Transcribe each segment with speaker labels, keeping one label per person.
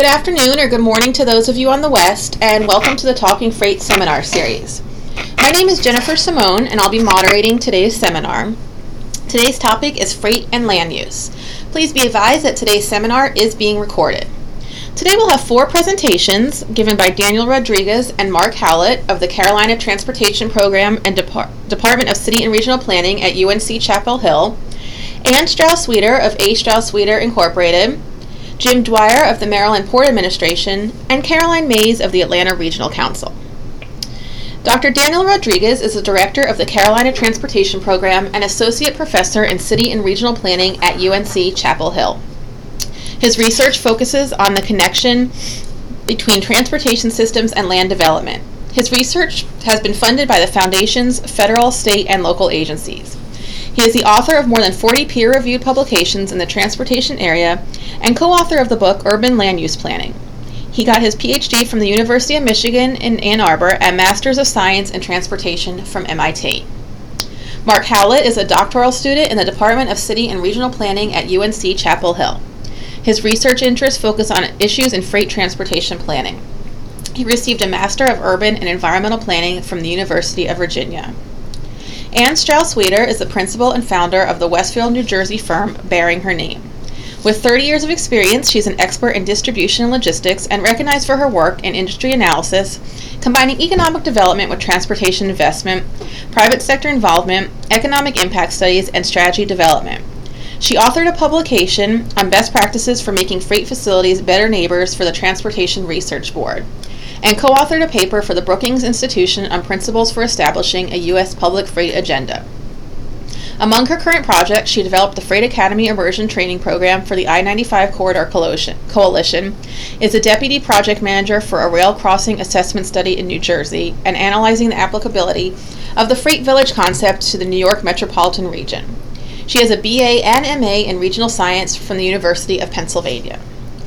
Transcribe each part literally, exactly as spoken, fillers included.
Speaker 1: afternoon or good morning to those of you on the West, and welcome to the Talking Freight Seminar Series. My name is Jennifer Simone, and I'll be moderating today's seminar. Today's topic is freight and land use. Please be advised that today's seminar is being recorded. Today we'll have four presentations given by Daniel Rodriguez and Mark Howlett of the Carolina Transportation Program and Depar- Department of City and Regional Planning at U N C Chapel Hill, Ann Strauss-Weeder of A. Strauss-Weeder Incorporated, Jim Dwyer of the Maryland Port Administration, and Caroline Mays of the Atlanta Regional Council. Doctor Daniel Rodriguez is the director of the Carolina Transportation Program and associate professor in City and Regional Planning at U N C Chapel Hill. His research focuses on the connection between transportation systems and land development. His research has been funded by the Foundation's federal, state, and local agencies. He is the author of more than forty peer-reviewed publications in the transportation area and co-author of the book Urban Land Use Planning. He got his P H D from the University of Michigan in Ann Arbor and Masters of Science in Transportation from M I T. Mark Howlett is a doctoral student in the Department of City and Regional Planning at U N C Chapel Hill. His research interests focus on issues in freight transportation planning. He received a Master of Urban and Environmental Planning from the University of Virginia. Ann Strauss-Weeder is the principal and founder of the Westfield, New Jersey firm bearing her name. With thirty years of experience, she's an expert in distribution and logistics and recognized for her work in industry analysis, combining economic development with transportation investment, private sector involvement, economic impact studies, and strategy development. She authored a publication on best practices for making freight facilities better neighbors for the Transportation Research Board, and co-authored a paper for the Brookings Institution on principles for establishing a U S public freight agenda. Among her current projects, she developed the Freight Academy Immersion Training Program for the I ninety-five Corridor Coalition, is a deputy project manager for a rail crossing assessment study in New Jersey, and analyzing the applicability of the Freight Village concept to the New York metropolitan region. She has a B A and M A in Regional Science from the University of Pennsylvania.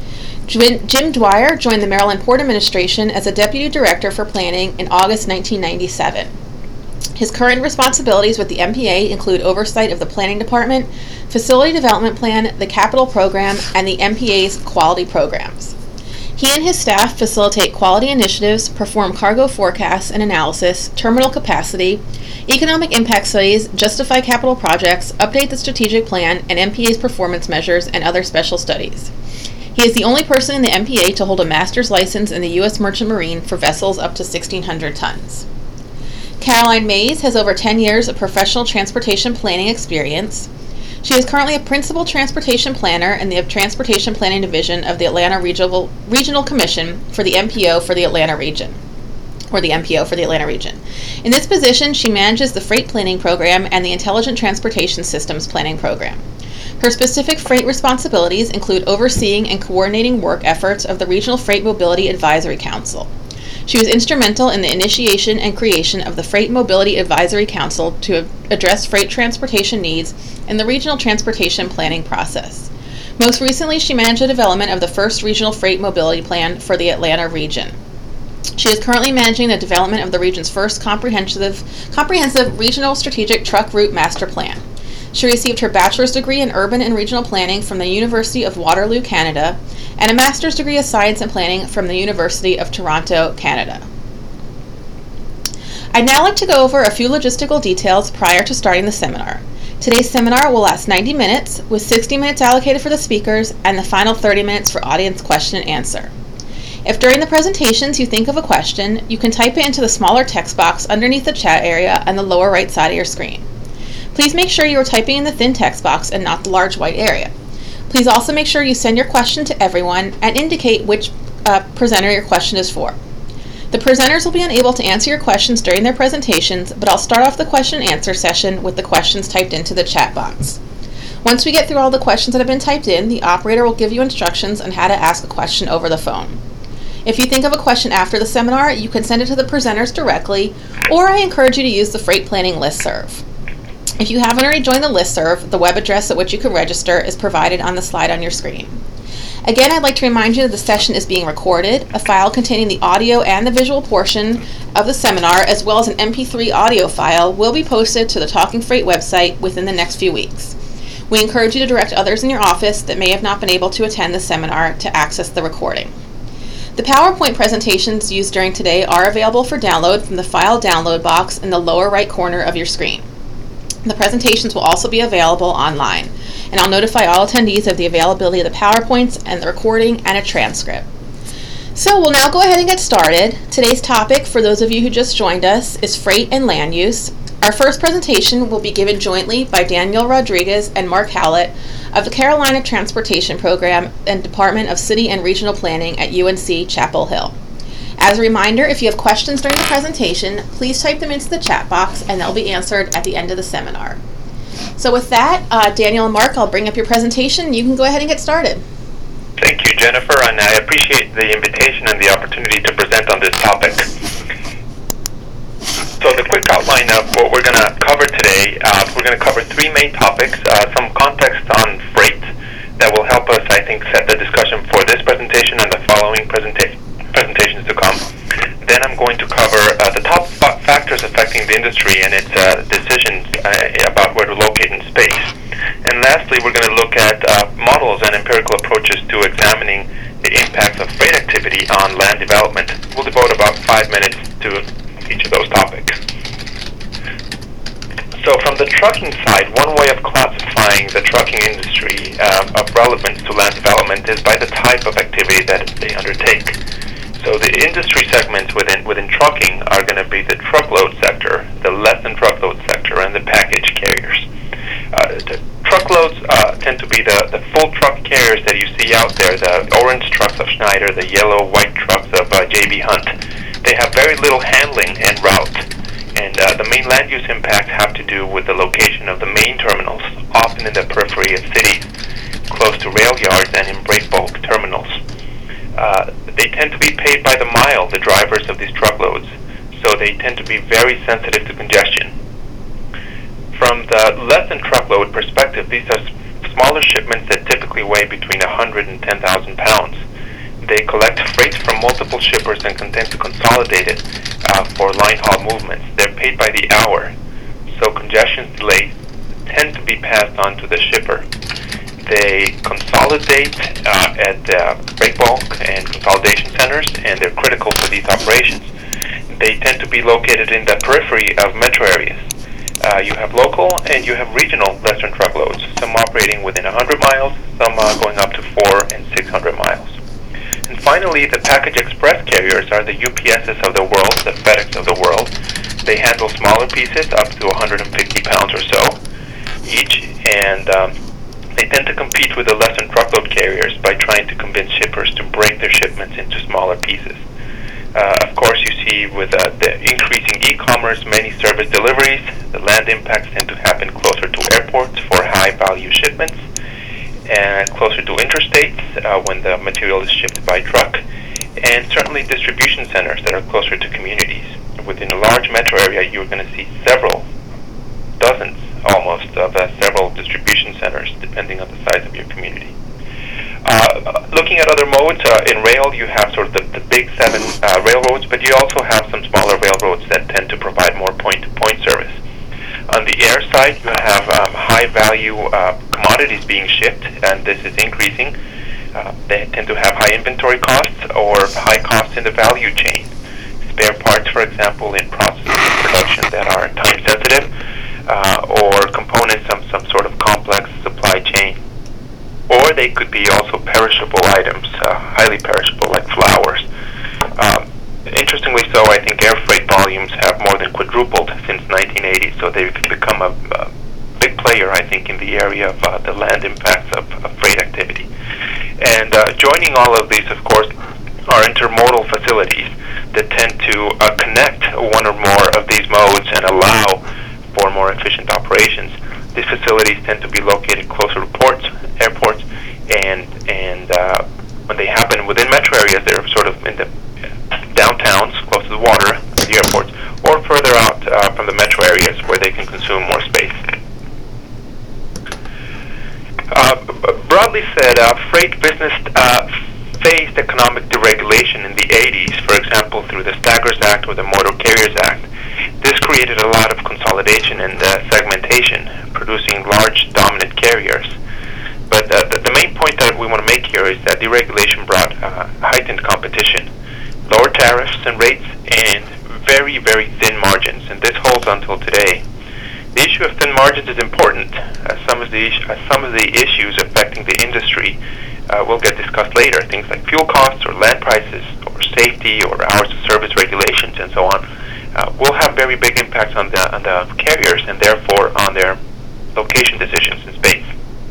Speaker 1: Jim Dwyer joined the Maryland Port Administration as a Deputy Director for Planning in August nineteen ninety-seven. His current responsibilities with the M P A include oversight of the Planning Department, Facility Development Plan, the Capital Program, and the M P A's quality programs. He and his staff facilitate quality initiatives, perform cargo forecasts and analysis, terminal capacity, economic impact studies, justify capital projects, update the strategic plan, and M P A's performance measures, and other special studies. He is the only person in the M P A to hold a master's license in the U S Merchant Marine for vessels up to sixteen hundred tons. Caroline Mays has over ten years of professional transportation planning experience. She is currently a principal transportation planner in the Transportation Planning Division of the Atlanta Regional, Regional Commission for the M P O for the Atlanta region, or the M P O for the Atlanta region. In this position, she manages the Freight Planning Program and the Intelligent Transportation Systems Planning Program. Her specific freight responsibilities include overseeing and coordinating work efforts of the Regional Freight Mobility Advisory Council. She was instrumental in the initiation and creation of the Freight Mobility Advisory Council to address freight transportation needs in the regional transportation planning process. Most recently, she managed the development of the first Regional Freight Mobility Plan for the Atlanta region. She is currently managing the development of the region's first comprehensive, comprehensive Regional Strategic Truck Route Master Plan. She received her bachelor's degree in urban and regional planning from the University of Waterloo, Canada, and a master's degree of science and planning from the University of Toronto, Canada. I'd now like to go over a few logistical details prior to starting the seminar. Today's seminar will last ninety minutes, with sixty minutes allocated for the speakers and the final thirty minutes for audience question and answer. If during the presentations you think of a question, you can type it into the smaller text box underneath the chat area on the lower right side of your screen. Please make sure you are typing in the thin text box and not the large white area. Please also make sure you send your question to everyone and indicate which uh, presenter your question is for. The presenters will be unable to answer your questions during their presentations, but I'll start off the question and answer session with the questions typed into the chat box. Once we get through all the questions that have been typed in, the operator will give you instructions on how to ask a question over the phone. If you think of a question after the seminar, you can send it to the presenters directly, or I encourage you to use the Freight Planning listserv. If you haven't already joined the listserv, the web address at which you can register is provided on the slide on your screen. Again, I'd like to remind you that the session is being recorded. A file containing the audio and the visual portion of the seminar, as well as an M P three audio file, will be posted to the Talking Freight website within the next few weeks. We encourage you to direct others in your office that may have not been able to attend the seminar to access the recording. The PowerPoint presentations used during today are available for download from the file download box in the lower right corner of your screen. The presentations will also be available online, and I'll notify all attendees of the availability of the PowerPoints and the recording and a transcript. So we'll now go ahead and get started. Today's topic, for those of you who just joined us, is freight and land use. Our first presentation will be given jointly by Daniel Rodriguez and Mark Howlett of the Carolina Transportation Program and Department of City and Regional Planning at U N C Chapel Hill. As a reminder, if you have questions during the presentation, please type them into the chat box and they'll be answered at the end of the seminar. So with that, uh, Daniel and Mark, I'll bring up your presentation. You can go ahead and get started.
Speaker 2: Thank you, Jennifer, and I appreciate the invitation and the opportunity to present on this topic. So the quick outline of what we're going to cover today, uh, we're going to cover three main topics, uh, some context on freight that will help us, I think, set the discussion for this presentation and the following presenta- presentations to come. Then I'm going to cover uh, the top f- factors affecting the industry and its uh, decisions uh, about where to locate in space. And lastly, we're going to look at uh, models and empirical approaches to examining the impacts of freight activity on land development. We'll devote about five minutes to each of those topics. So from the trucking side, one way of classifying the trucking industry uh, of relevance to land development is by the type of activity that they undertake. So the industry segments within within trucking are going to be the truckload sector, the less than truckload sector, and the package carriers. Uh, the truckloads uh, tend to be the, the full truck carriers that you see out there, the orange trucks of Schneider, the yellow, white trucks of uh, J B Hunt. They have very little handling and route, and uh, the main land use impacts have to do with the location of the main terminals, often in the periphery of cities, close to rail yards and in break bulk terminals. Uh, they tend to be paid by the mile, the drivers of these truckloads, so they tend to be very sensitive to congestion. From the less than truckload perspective, these are s- smaller shipments that typically weigh between one hundred and ten thousand pounds. They collect freight from multiple shippers and tend to consolidate it uh, for line haul movements. They're paid by the hour, so congestion delays tend to be passed on to the shipper. They consolidate uh, at uh, break bulk and consolidation centers, and they're critical for these operations. They tend to be located in the periphery of metro areas. Uh, you have local and you have regional Western truckloads, some operating within one hundred miles, some uh, going up to four and six hundred miles. And finally, the package express carriers are the U P S's of the world, the FedEx of the world. They handle smaller pieces up to one hundred fifty pounds or so each, and um, they tend to compete with the less than truckload carriers by trying to convince shippers to break their shipments into smaller pieces. Uh, of course, you see with uh, the increasing e-commerce, many service deliveries, the land impacts tend to happen closer to airports for high-value shipments, and closer to interstates uh, when the material is shipped by truck, and certainly distribution centers that are closer to communities. Within a large metro area, you're going to see several, dozens almost, of uh, several distribution centers, depending on the size of your community. Uh, looking at other modes, uh, in rail you have sort of the, the big seven uh, railroads, but you also have some smaller railroads that tend to provide more point-to-point service. On the air side, you have um, high-value uh, commodities being shipped, and this is increasing. Uh, they tend to have high inventory costs or high costs in the value chain. Spare parts, for example, in processes of production that are time-sensitive, uh, or components of some sort of complex supply chain. Or they could be also perishable items, uh, highly perishable, like flowers. Um, interestingly so, I think air freight volumes have more than quadrupled since nineteen eighty, so they've become a, a big player, I think, in the area of uh, the land impacts of, of freight activity. And uh, joining all of these, of course, are intermodal facilities that tend to uh, connect one or more of these modes and allow for more efficient operations. These facilities tend to be located closer to ports, airports, and and uh, when they happen within metro areas, they're sort of in the downtowns, close to the water, the airports, or further out uh, from the metro areas where they can consume more space. Uh, broadly said, uh, freight business uh, faced economic deregulation in the eighties, for example, through the Staggers Act or the Motor Carriers Act. This created a lot of consolidation and uh, segmentation, producing large dominant carriers. But uh, the, the main point that we want to make here is that deregulation brought uh, heightened competition competition, lower tariffs and rates, and very, very thin margins, and this holds until today. The issue of thin margins is important, as some of the, as some of the issues affecting the industry uh, will get discussed later. Things like fuel costs or land prices or safety or hours of service regulations and so on uh, will have very big impacts on the, on the carriers and therefore on their location decisions in space.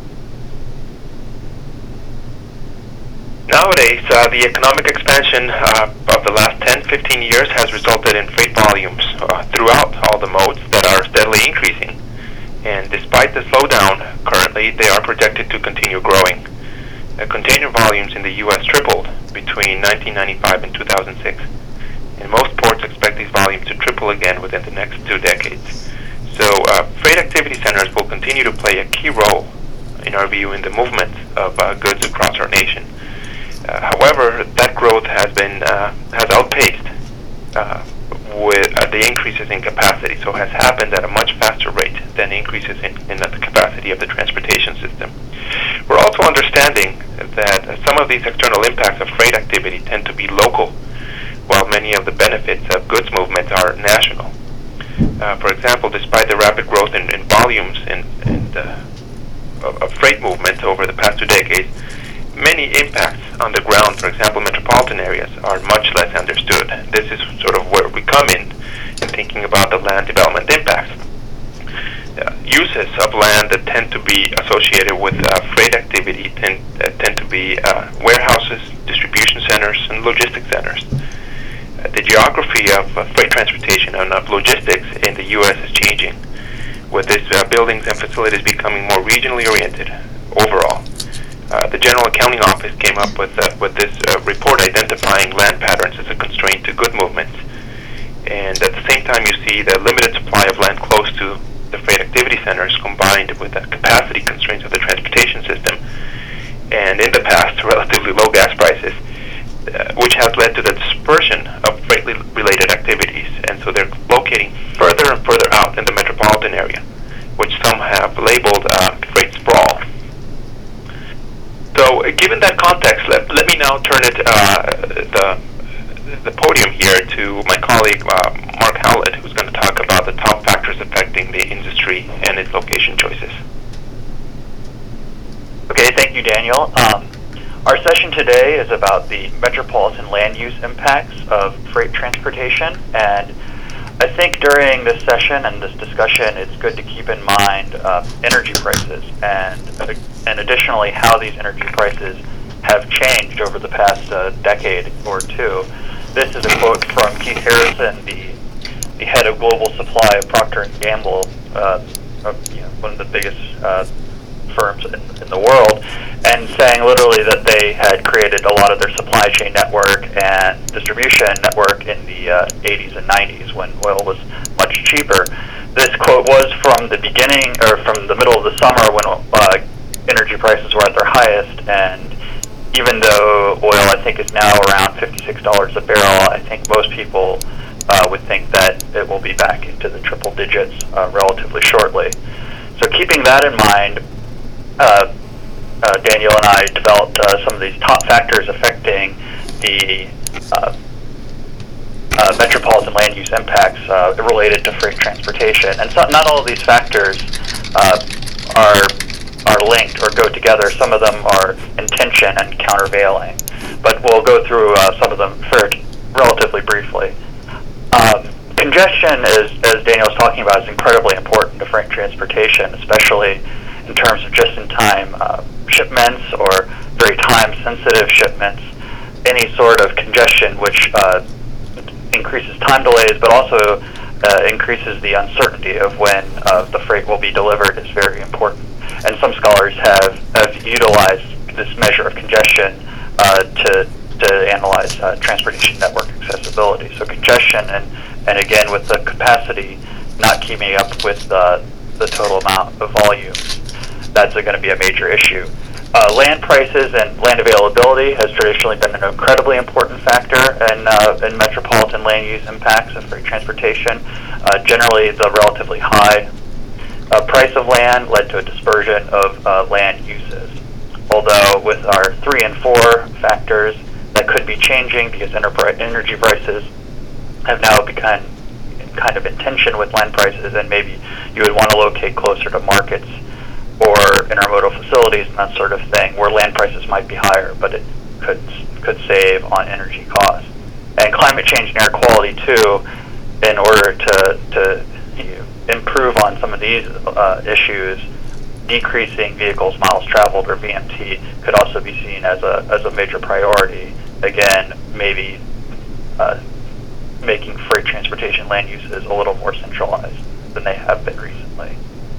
Speaker 2: Nowadays, uh, the economic expansion uh, of the last ten to fifteen years has resulted in freight volumes uh, throughout all the modes that are steadily increasing. And despite the slowdown currently, they are projected to continue growing. Uh, container volumes in the U S tripled between nineteen ninety-five and two thousand six. And most ports expect these volumes to triple again within the next two decades. So uh, freight activity centers will continue to play a key role, in our view, in the movement of uh, goods across our nation. Uh, however, that growth has been uh, has outpaced uh, with uh, the increases in capacity, so has happened at a much faster rate than increases in, in the capacity of the transportation system. We're also understanding that uh, some of these external impacts of freight activity tend to be local, while many of the benefits of goods movement are national. Uh, for example, despite the rapid growth in, in volumes in, in the, of, of freight movement over the past two decades, many impacts on the ground, for example, metropolitan areas, are much less understood. This is sort of where we come in in thinking about the land development impacts. Uh, uses of land that tend to be associated with uh, freight activity tend, uh, tend to be uh, warehouses, distribution centers, and logistics centers. Uh, the geography of uh, freight transportation and of logistics in the U S is changing, with these uh, buildings and facilities becoming more regionally oriented overall. Uh, the General Accounting Office came up with uh, with this uh, report identifying land patterns as a constraint to good movements. And at the same time, you see the limited supply of land close to the freight activity centers combined with the capacity constraints of the transportation system, and in the past, relatively low gas prices, uh, which has led to the dispersion of freight-related activities. And so they're locating further and further out in the metropolitan area, which some have labeled uh, freight sprawl. So, uh, given that context, let, let me now turn it uh, the the podium here to my colleague uh, Mark Howlett, who's going to talk about the top factors affecting the industry and its location choices.
Speaker 3: Okay, thank you, Daniel. Um, our session today is about the metropolitan land use impacts of freight transportation, and I think during this session and this discussion, it's good to keep in mind uh, energy prices and uh, and additionally how these energy prices have changed over the past uh, decade or two. This is a quote from Keith Harrison, the the head of global supply of Procter and Gamble, uh, of, you know, one of the biggest uh, firms in, in the world, and saying literally that they had created a lot of their supply chain network and distribution network in the uh, eighties and nineties when oil was much cheaper. This quote was from the beginning, or from the middle of the summer when uh, energy prices were at their highest, and even though oil, I think, is now around fifty-six dollars a barrel, I think most people uh, would think that it will be back into the triple digits uh, relatively shortly. So keeping that in mind, uh, uh, Daniel and I developed uh, some of these top factors affecting the uh, uh, metropolitan land use impacts uh, related to freight transportation. And so not all of these factors uh, are are linked or go together. Some of them are in tension and countervailing, but we'll go through uh, some of them very relatively briefly. Um, congestion, is, as Daniel was talking about, is incredibly important to freight transportation, especially in terms of just-in-time uh, shipments or very time-sensitive shipments. Any sort of congestion which uh, increases time delays, but also uh, increases the uncertainty of when uh, the freight will be delivered is very important. And some scholars have, have utilized this measure of congestion uh, to to analyze uh, transportation network accessibility. So congestion, and, and again with the capacity not keeping up with uh, the total amount of volume, that's going to be a major issue. Uh, land prices and land availability has traditionally been an incredibly important factor in, uh, in metropolitan land use impacts of freight transportation. Uh, generally, the relatively high uh, price of land led to a dispersion of uh, land uses. Although with our three and four factors that could be changing because energy prices have now become kind of in tension with land prices, and maybe you would want to locate closer to markets or intermodal facilities and that sort of thing, where land prices might be higher, but it could could save on energy costs. And climate change and air quality too, in order to to you know, improve on some of these uh, issues, decreasing vehicles miles traveled, or V M T, could also be seen as a as a major priority. Again, maybe uh, making freight transportation land uses a little more centralized than they have been recently.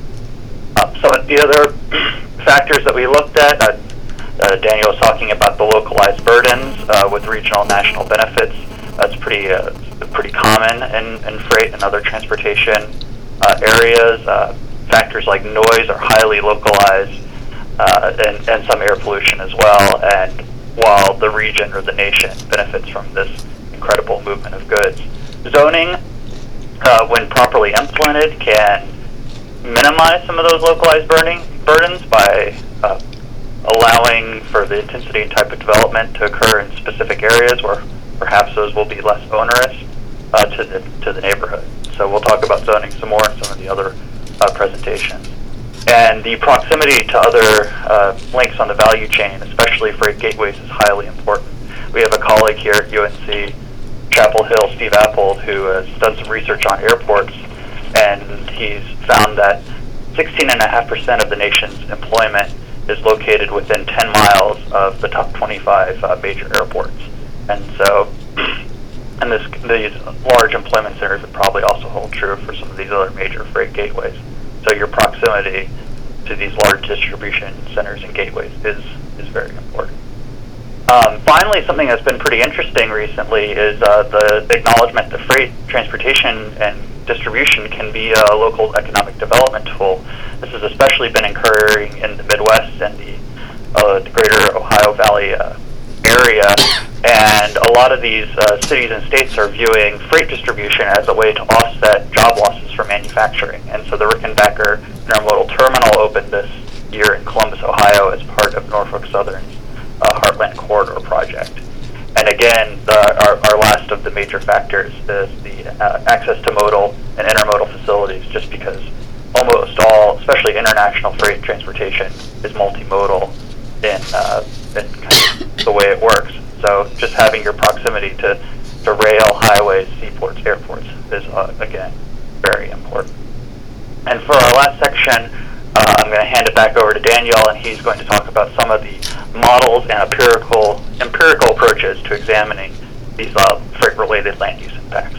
Speaker 3: Um, some of the other factors that we looked at, uh, uh, Daniel was talking about the localized burdens uh, with regional and national benefits. That's pretty uh, pretty common in, in freight and other transportation uh, areas. Uh, factors like noise are highly localized, uh, and, and some air pollution as well. And while the region or the nation benefits from this incredible movement of goods, zoning, uh, when properly implemented, can minimize some of those localized burning burdens by uh, allowing for the intensity and type of development to occur in specific areas where perhaps those will be less onerous uh, to the to the neighborhood. So we'll talk about zoning some more in some of the other uh, presentations. And the proximity to other uh, links on the value chain, especially freight gateways, is highly important. We have a colleague here at U N C Chapel Hill, Steve Appold, who has done some research on airports, and he's found that sixteen point five percent of the nation's employment is located within ten miles of the top twenty-five uh, major airports. And so, and this, these large employment centers would probably also hold true for some of these other major freight gateways. So your proximity to these large distribution centers and gateways is, is very important. Um, finally, something that's been pretty interesting recently is uh, the acknowledgement that freight transportation and distribution can be a local economic development tool. This has especially been occurring in the Midwest and the, uh, the greater Ohio Valley uh, area, and a lot of these uh, cities and states are viewing freight distribution as a way to offset job losses from manufacturing. And so the Rickenbacker Intermodal Terminal opened this year in Columbus, Ohio, as part of Norfolk Southern's uh, Heartland Corridor project. And again, the, our, our last of the major factors is the uh, access to modal and intermodal facilities, just because almost all, especially international freight transportation, is multimodal in, uh, in kind of the way it works. So just having your proximity to, to rail, highways, seaports, airports is, uh, again, very important. And for our last section, uh, I'm going to hand it back over to Daniel, and he's going to talk about some of the models and empirical empirical approaches to examining these uh, freight-related land use impacts.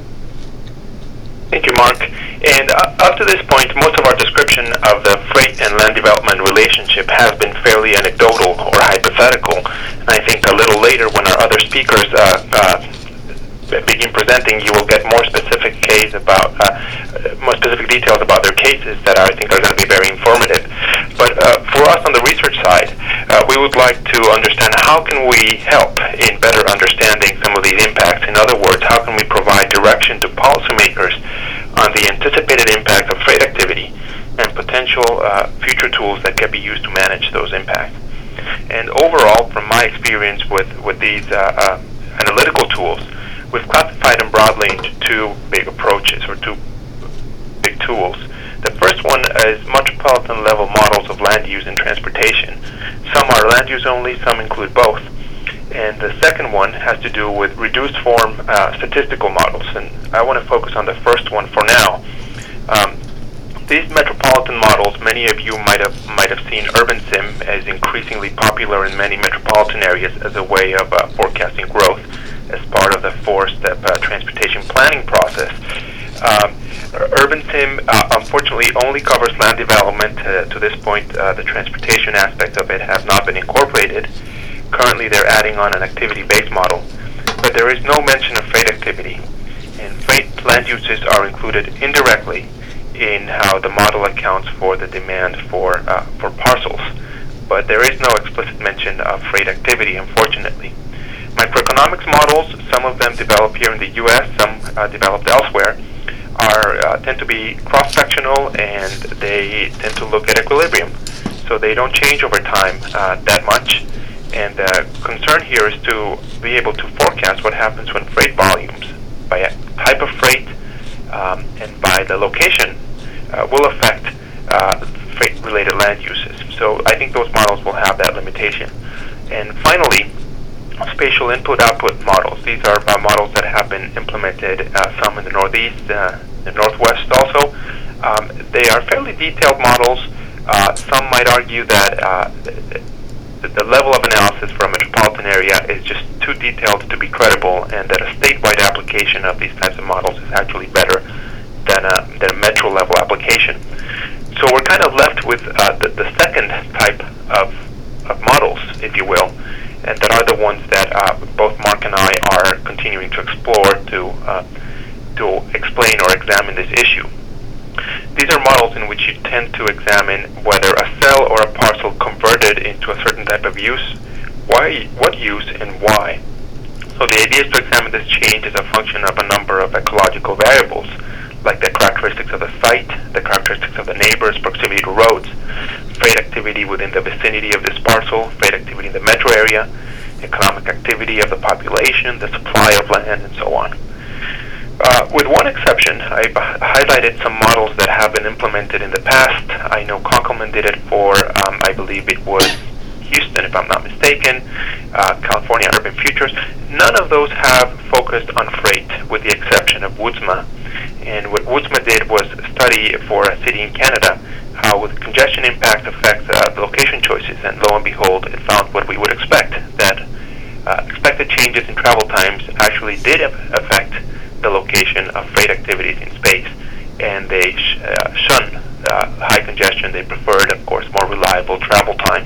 Speaker 2: Thank you, Mark. And uh, up to this point, most of our description of the freight and land development relationship has been fairly anecdotal or hypothetical. And I think a little later, when our other speakers uh, uh, begin presenting, you will get more specific case about uh, more specific details about their cases that I think are going to be very informative. But uh, for us on the research side, uh, we would like to understand how can we help in better understanding some of these impacts. In other words, how can we provide direction to policymakers on the anticipated impact of freight activity and potential uh, future tools that can be used to manage those impacts. And overall, from my experience with, with these uh, uh, analytical tools, we've classified them broadly into two big approaches, or two big tools. The first one is metropolitan level models of land use and transportation. Some are land use only, some include both. And the second one has to do with reduced form uh, statistical models, and I want to focus on the first one for now. Um, these metropolitan models, many of you might have might have seen UrbanSim as increasingly popular in many metropolitan areas as a way of uh, forecasting growth as part of the four-step uh, transportation planning process. Um, UrbanSim uh, unfortunately only covers land development. Uh, to this point, uh, the transportation aspect of it has not been incorporated. Currently, they're adding on an activity-based model, but there is no mention of freight activity, and freight land uses are included indirectly in how the model accounts for the demand for uh, for parcels, but there is no explicit mention of freight activity, unfortunately. Microeconomics models, some of them developed here in the U S, some uh, developed elsewhere, are uh, tend to be cross-sectional, and they tend to look at equilibrium, so they don't change over time uh, that much. And the concern here is to be able to forecast what happens when freight volumes, by type of freight um, and by the location, uh, will affect uh, freight-related land uses. So I think those models will have that limitation. And finally, spatial input-output models. These are uh, models that have been implemented, uh, some in the Northeast, uh, the Northwest also. Um, they are fairly detailed models. Uh, some might argue that uh, the, the level of analysis for a metropolitan area is just too detailed to be credible, and that a statewide application of these types of models is actually better than a, than a metro-level application. So we're kind of left with uh, the, the second type of, of models, if you will, and that are the ones that uh, both Mark and I are continuing to explore to uh, to explain or examine this issue. These are models in which you tend to examine whether a cell or a parcel converted into a certain type of use, why, what use, and why. So the idea is to examine this change as a function of a number of ecological variables, like the characteristics of the site, the characteristics of the neighbors, proximity to roads, freight activity within the vicinity of this parcel, freight activity in the metro area, economic activity of the population, the supply of land, and so on. Uh, with one exception, I highlighted some models that have been implemented in the past. I know Conkelman did it for, um, I believe it was Houston, if I'm not mistaken, uh, California Urban Futures. None of those have focused on freight, with the exception of Woodsma. And what Woodsma did was study for a city in Canada how the congestion impact affects uh, the location choices, and lo and behold, it found what we would expect, that uh, expected changes in travel times actually did affect the location of freight activities in space, and they sh- uh, shunned uh, high congestion. They preferred, of course, more reliable travel times.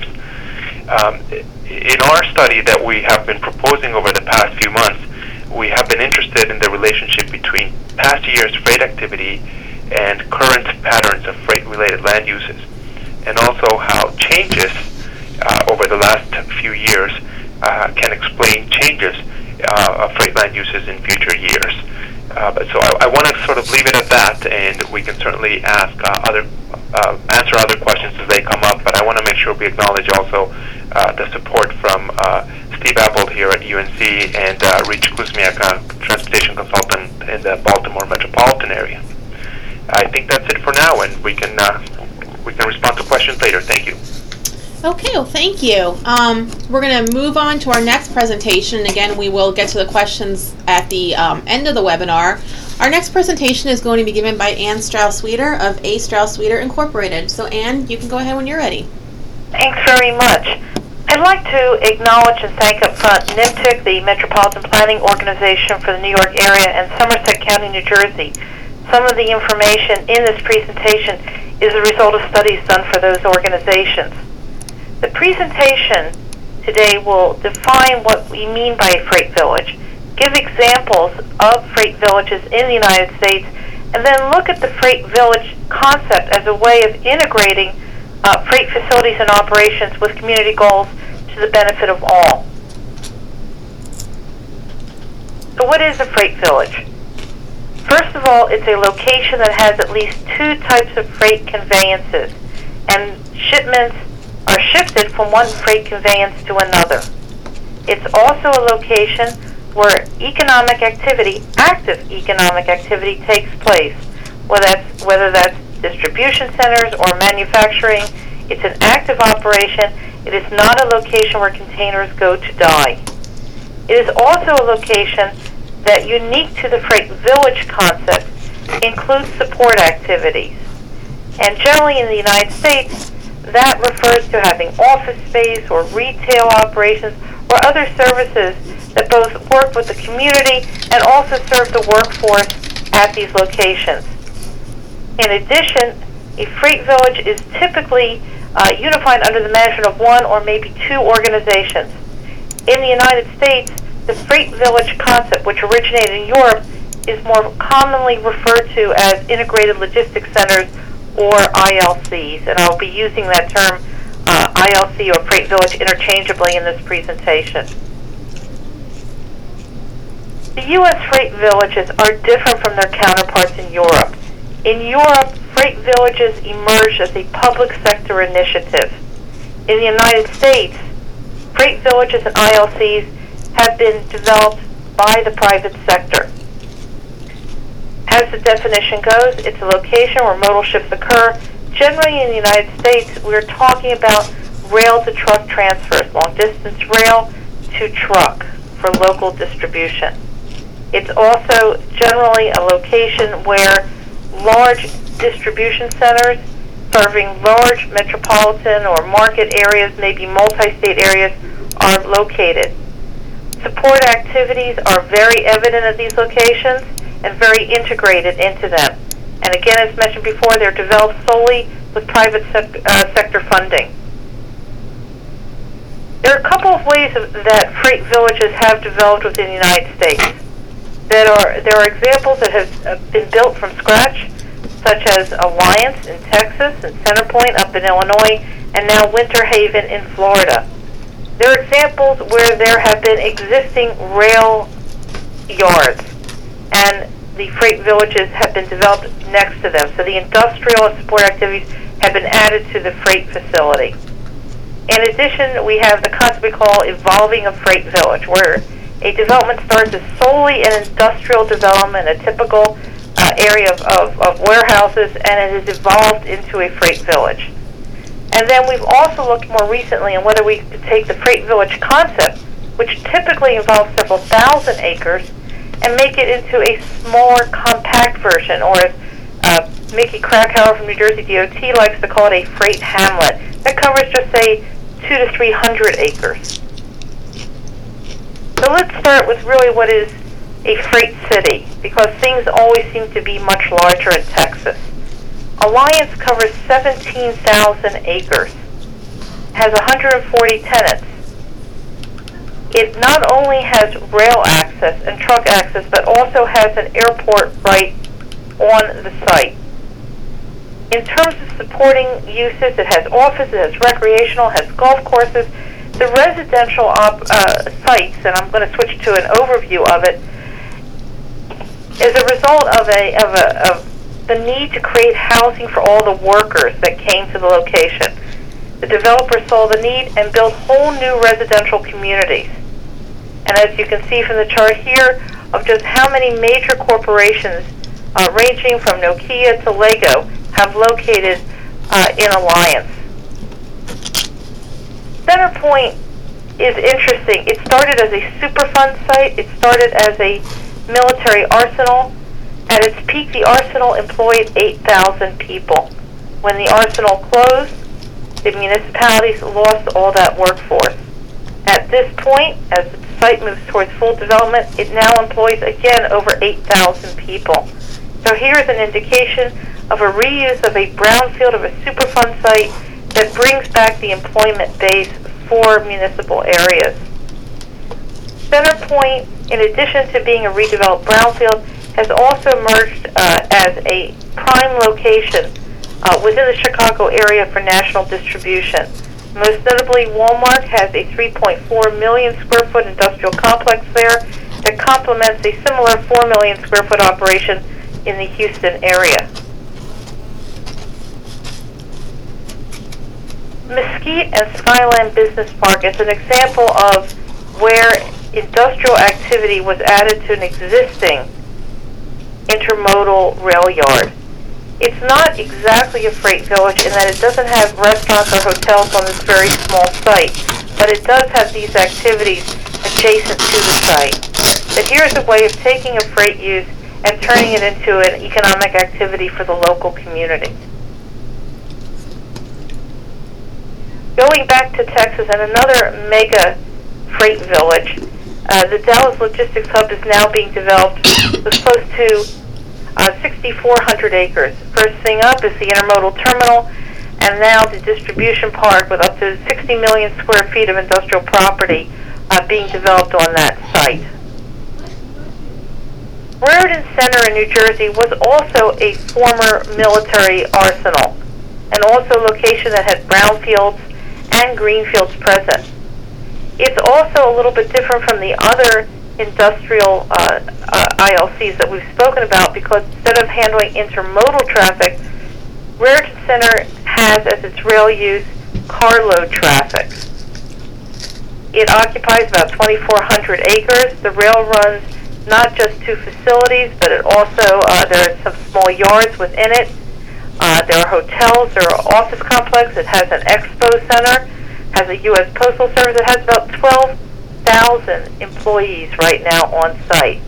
Speaker 2: Um, in our study that we have been proposing over the past few months, we have been interested in the relationship between past years' freight activity and current patterns of freight-related land uses, and also how changes uh, over the last few years uh, can explain changes uh, of freight land uses in future years. Uh, but so I, I want to sort of leave it at that, and we can certainly ask uh, other, uh, answer other questions as they come up. But I want to make sure we acknowledge also uh, the support from uh, Steve Appold here at U N C and uh, Rich Kuzmiak, a transportation consultant in the Baltimore metropolitan area. I think that's it for now, and we can uh, we can respond to questions later. Thank you.
Speaker 1: Okay, well, thank you. Um, we're going to move on to our next presentation. Again, we will get to the questions at the um, end of the webinar. Our next presentation is going to be given by Ann Strauss-Weeder of A. Strauss-Weeder Incorporated. So, Ann, you can go ahead when you're ready.
Speaker 4: Thanks very much. I'd like to acknowledge and thank up front NMTIC, the Metropolitan Planning Organization for the New York area, and Somerset County, New Jersey. Some of the information in this presentation is a result of studies done for those organizations. The presentation today will define what we mean by a freight village, give examples of freight villages in the United States, and then look at the freight village concept as a way of integrating uh, freight facilities and operations with community goals to the benefit of all. So what is a freight village? First of all, it's a location that has at least two types of freight conveyances, and shipments are shifted from one freight conveyance to another. It's also a location where economic activity, active economic activity, takes place, whether that's, whether that's distribution centers or manufacturing. It's an active operation. It is not a location where containers go to die. It is also a location that, unique to the freight village concept, includes support activities. And generally in the United States, that refers to having office space or retail operations or other services that both work with the community and also serve the workforce at these locations. In addition, a freight village is typically uh, unified under the management of one or maybe two organizations. In the United States, the freight village concept, which originated in Europe, is more commonly referred to as integrated logistics centers, or I L Cs, and I'll be using that term uh, I L C or freight village interchangeably in this presentation. The U S freight villages are different from their counterparts in Europe. In Europe, freight villages emerged as a public sector initiative. In the United States, freight villages and I L Cs have been developed by the private sector. As the definition goes, it's a location where modal shifts occur. Generally in the United States, we're talking about rail-to-truck transfers, long-distance rail to truck for local distribution. It's also generally a location where large distribution centers serving large metropolitan or market areas, maybe multi-state areas, are located. Support activities are very evident at these locations and very integrated into them. And again, as mentioned before, they're developed solely with private sec- uh, sector funding. There are a couple of ways of, that freight villages have developed within the United States. That are, there are examples that have been built from scratch, such as Alliance in Texas and Centerpoint up in Illinois, and now Winter Haven in Florida. There are examples where there have been existing rail yards, and the freight villages have been developed next to them. So the industrial and support activities have been added to the freight facility. In addition, we have the concept we call evolving a freight village, where a development starts as solely an industrial development, a typical uh, area of, of, of warehouses, and it is evolved into a freight village. And then we've also looked more recently on whether we could take the freight village concept, which typically involves several thousand acres, and make it into a smaller, compact version, or as uh, Mickey Krakauer from New Jersey D O T likes to call it, a freight hamlet. That covers just, say, two to three hundred acres. So let's start with really what is a freight city, because things always seem to be much larger in Texas. Alliance covers seventeen thousand acres, has one hundred forty tenants. It not only has rail access and truck access, but also has an airport right on the site. In terms of supporting uses, it has offices, it has recreational, it has golf courses. The residential op, uh, sites, and I'm going to switch to an overview of it, is a result of a of a of the need to create housing for all the workers that came to the location. The developer saw the need and built whole new residential communities. And as you can see from the chart here, of just how many major corporations, uh, ranging from Nokia to Lego, have located uh, in Alliance. Centerpoint is interesting. It started as a Superfund site. It started as a military arsenal. At its peak, the arsenal employed eight thousand people. When the arsenal closed, the municipalities lost all that workforce. At this point, as the site moves towards full development, it now employs again over eight thousand people. So here's an indication of a reuse of a brownfield of a Superfund site that brings back the employment base for municipal areas. Centerpoint, in addition to being a redeveloped brownfield, has also emerged uh, as a prime location uh, within the Chicago area for national distribution. Most notably, Walmart has a three point four million square foot industrial complex there that complements a similar four million square foot operation in the Houston area. Mesquite and Skyline Business Park is an example of where industrial activity was added to an existing intermodal rail yard. It's not exactly a freight village in that it doesn't have restaurants or hotels on this very small site, but it does have these activities adjacent to the site. But here's a way of taking a freight use and turning it into an economic activity for the local community. Going back to Texas and another mega freight village, uh, the Dallas Logistics Hub is now being developed with close to uh, six thousand four hundred acres. First thing up is the intermodal terminal, and now the distribution park with up to sixty million square feet of industrial property uh, being developed on that site. Raritan Center in New Jersey was also a former military arsenal, and also a location that had brownfields and greenfields present. It's also a little bit different from the other industrial uh, uh, I L Cs that we've spoken about, because instead of handling intermodal traffic, Raritan Center has as its rail use carload traffic. It occupies about twenty-four hundred acres. The rail runs not just two facilities, but it also, uh, there are some small yards within it. Uh, there are hotels, there are office complex. It has an expo center, has a U S Postal Service. It has about twelve thousand employees right now on site.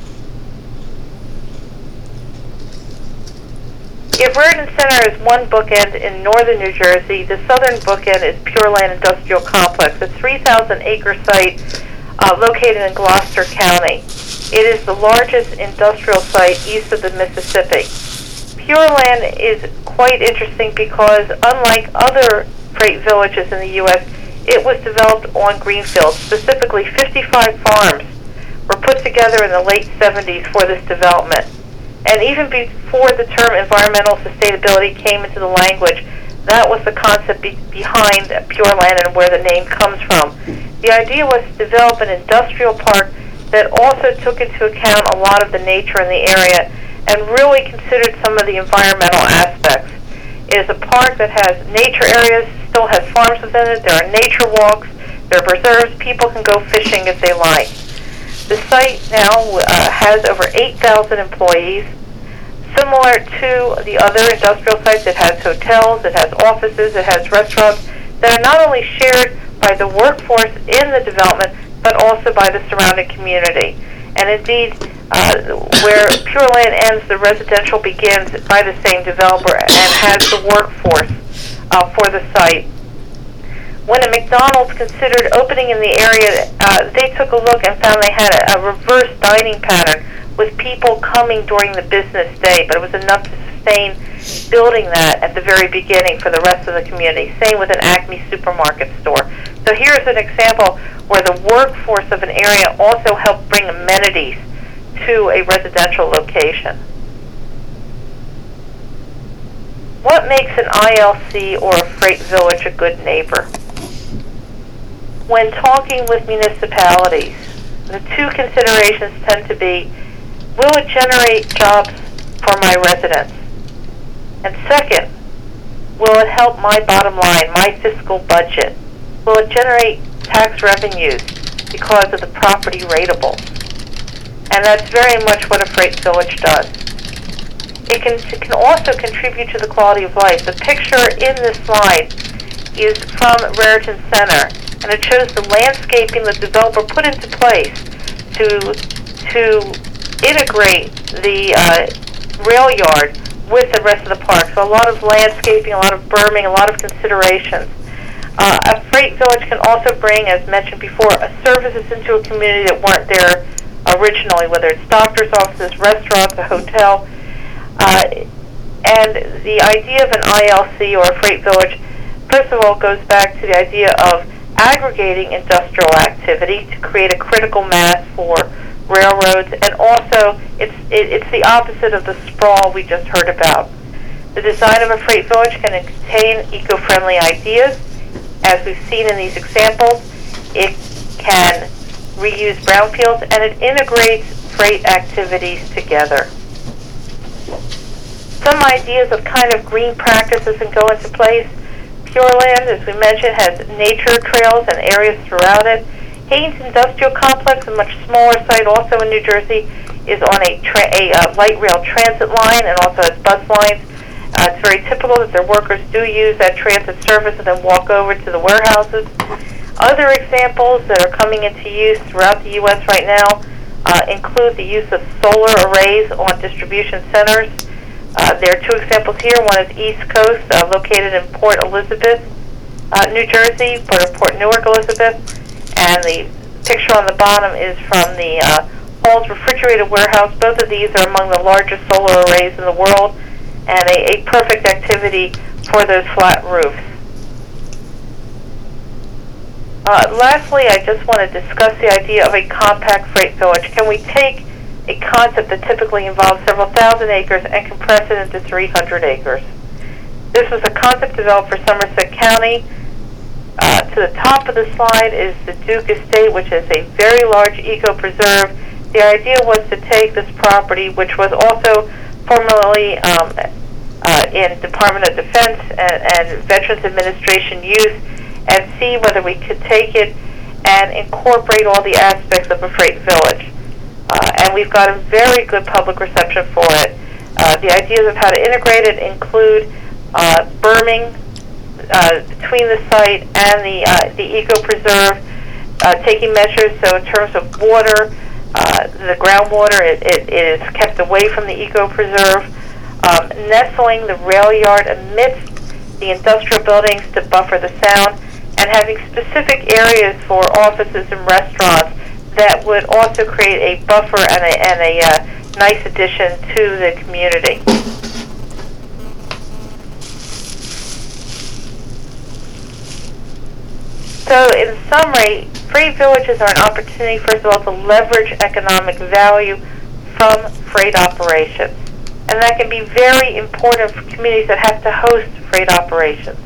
Speaker 4: If Raritan Center is one bookend in northern New Jersey, the southern bookend is Pure Land Industrial Complex, a three thousand acre site uh, located in Gloucester County. It is the largest industrial site east of the Mississippi. Pure Land is quite interesting because, unlike other freight villages in the U S, it was developed on greenfield. Specifically, fifty-five farms were put together in the late seventies for this development. And even before the term environmental sustainability came into the language, that was the concept be- behind Pure Land and where the name comes from. The idea was to develop an industrial park that also took into account a lot of the nature in the area and really considered some of the environmental aspects. It is a park that has nature areas, still has farms within it, there are nature walks, there are preserves, people can go fishing if they like. The site now uh, has over eight thousand employees. Similar to the other industrial sites, it has hotels, it has offices, it has restaurants that are not only shared by the workforce in the development, but also by the surrounding community. And indeed, uh, where Pure Land ends, the residential begins by the same developer and has the workforce uh, for the site. When a McDonald's considered opening in the area, uh, they took a look and found they had a, a reverse dining pattern with people coming during the business day, but it was enough to sustain building that at the very beginning for the rest of the community. Same with an Acme supermarket store. So here's an example where the workforce of an area also helped bring amenities to a residential location. What makes an I L C or a freight village a good neighbor? When talking with municipalities, the two considerations tend to be, will it generate jobs for my residents? And second, will it help my bottom line, my fiscal budget? Will it generate tax revenues because of the property rateable? And that's very much what a freight village does. It can, it can also contribute to the quality of life. The picture in this slide is from Raritan Center, and it shows the landscaping the developer put into place to to integrate the uh, rail yard with the rest of the park. So a lot of landscaping, a lot of berming, a lot of considerations. Uh, a freight village can also bring, as mentioned before, uh, services into a community that weren't there originally, whether it's doctor's offices, restaurants, a hotel. Uh, and the idea of an I L C or a freight village, first of all, goes back to the idea of aggregating industrial activity to create a critical mass for railroads, and also it's it, it's the opposite of the sprawl we just heard about. The design of a freight village can contain eco-friendly ideas, as we've seen in these examples. It can reuse brownfields, and it integrates freight activities together. Some ideas of kind of green practices can go into place. Pure Land, as we mentioned, has nature trails and areas throughout it. Haynes Industrial Complex, a much smaller site also in New Jersey, is on a, tra- a uh, light rail transit line and also has bus lines. Uh, it's very typical that their workers do use that transit service and then walk over to the warehouses. Other examples that are coming into use throughout the U S right now uh, include the use of solar arrays on distribution centers. Uh, there are two examples here. One is East Coast, uh, located in Port Elizabeth, uh, New Jersey, Port, Port Newark, Elizabeth. And the picture on the bottom is from the uh, Halls Refrigerated Warehouse. Both of these are among the largest solar arrays in the world, and a, a perfect activity for those flat roofs. Uh, lastly, I just want to discuss the idea of a compact freight village. Can we take a concept that typically involves several thousand acres and compress it into three hundred acres? This was a concept developed for Somerset County. Uh, to the top of the slide is the Duke Estate, which is a very large eco-preserve. The idea was to take this property, which was also formerly um, uh, in Department of Defense and, and Veterans Administration use, and see whether we could take it and incorporate all the aspects of a freight village. Uh, and we've got a very good public reception for it. Uh, the ideas of how to integrate it include uh, berming uh, between the site and the uh, the eco-preserve, uh, taking measures so in terms of water, uh, the groundwater, it, it, it is kept away from the eco-preserve, um, nestling the rail yard amidst the industrial buildings to buffer the sound, and having specific areas for offices and restaurants that would also create a buffer and a, and a uh, nice addition to the community. So in summary, freight villages are an opportunity, first of all, to leverage economic value from freight operations. And that can be very important for communities that have to host freight operations.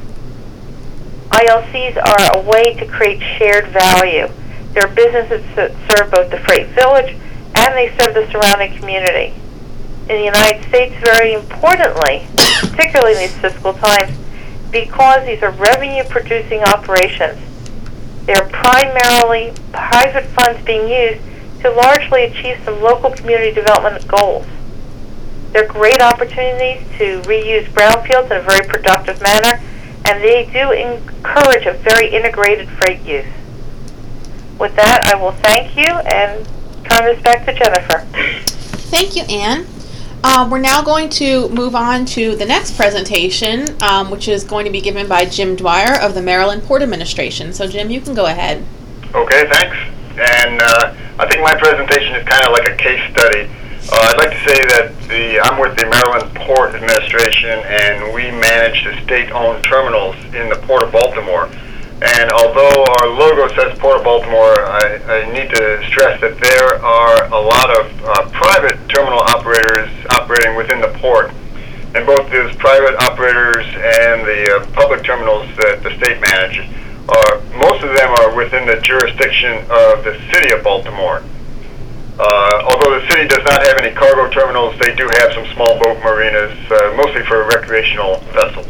Speaker 4: I L Cs are a way to create shared value. There are businesses that serve both the freight village and they serve the surrounding community. In the United States, very importantly, particularly in these fiscal times, because these are revenue-producing operations, they are primarily private funds being used to largely achieve some local community development goals. They're great opportunities to reuse brownfields in a very productive manner, and they do encourage a very integrated freight use. With that, I will thank you and turn this back to Jennifer.
Speaker 1: Thank you, Anne. Uh, we're now going to move on to the next presentation, um, which is going to be given by Jim Dwyer of the Maryland Port Administration. So, Jim, you can go ahead.
Speaker 5: Okay, thanks. And uh, I think my presentation is kind of like a case study. Uh, I'd like to say that the I'm with the Maryland Port Administration, and we manage the state-owned terminals in the Port of Baltimore. And although our logo says Port of Baltimore, I, I need to stress that there are a lot of uh, private terminal operators operating within the port. And both those private operators and the uh, public terminals that the state manages, are, most of them are within the jurisdiction of the city of Baltimore. Uh, although the city does not have any cargo terminals, they do have some small boat marinas, uh, mostly for recreational vessels.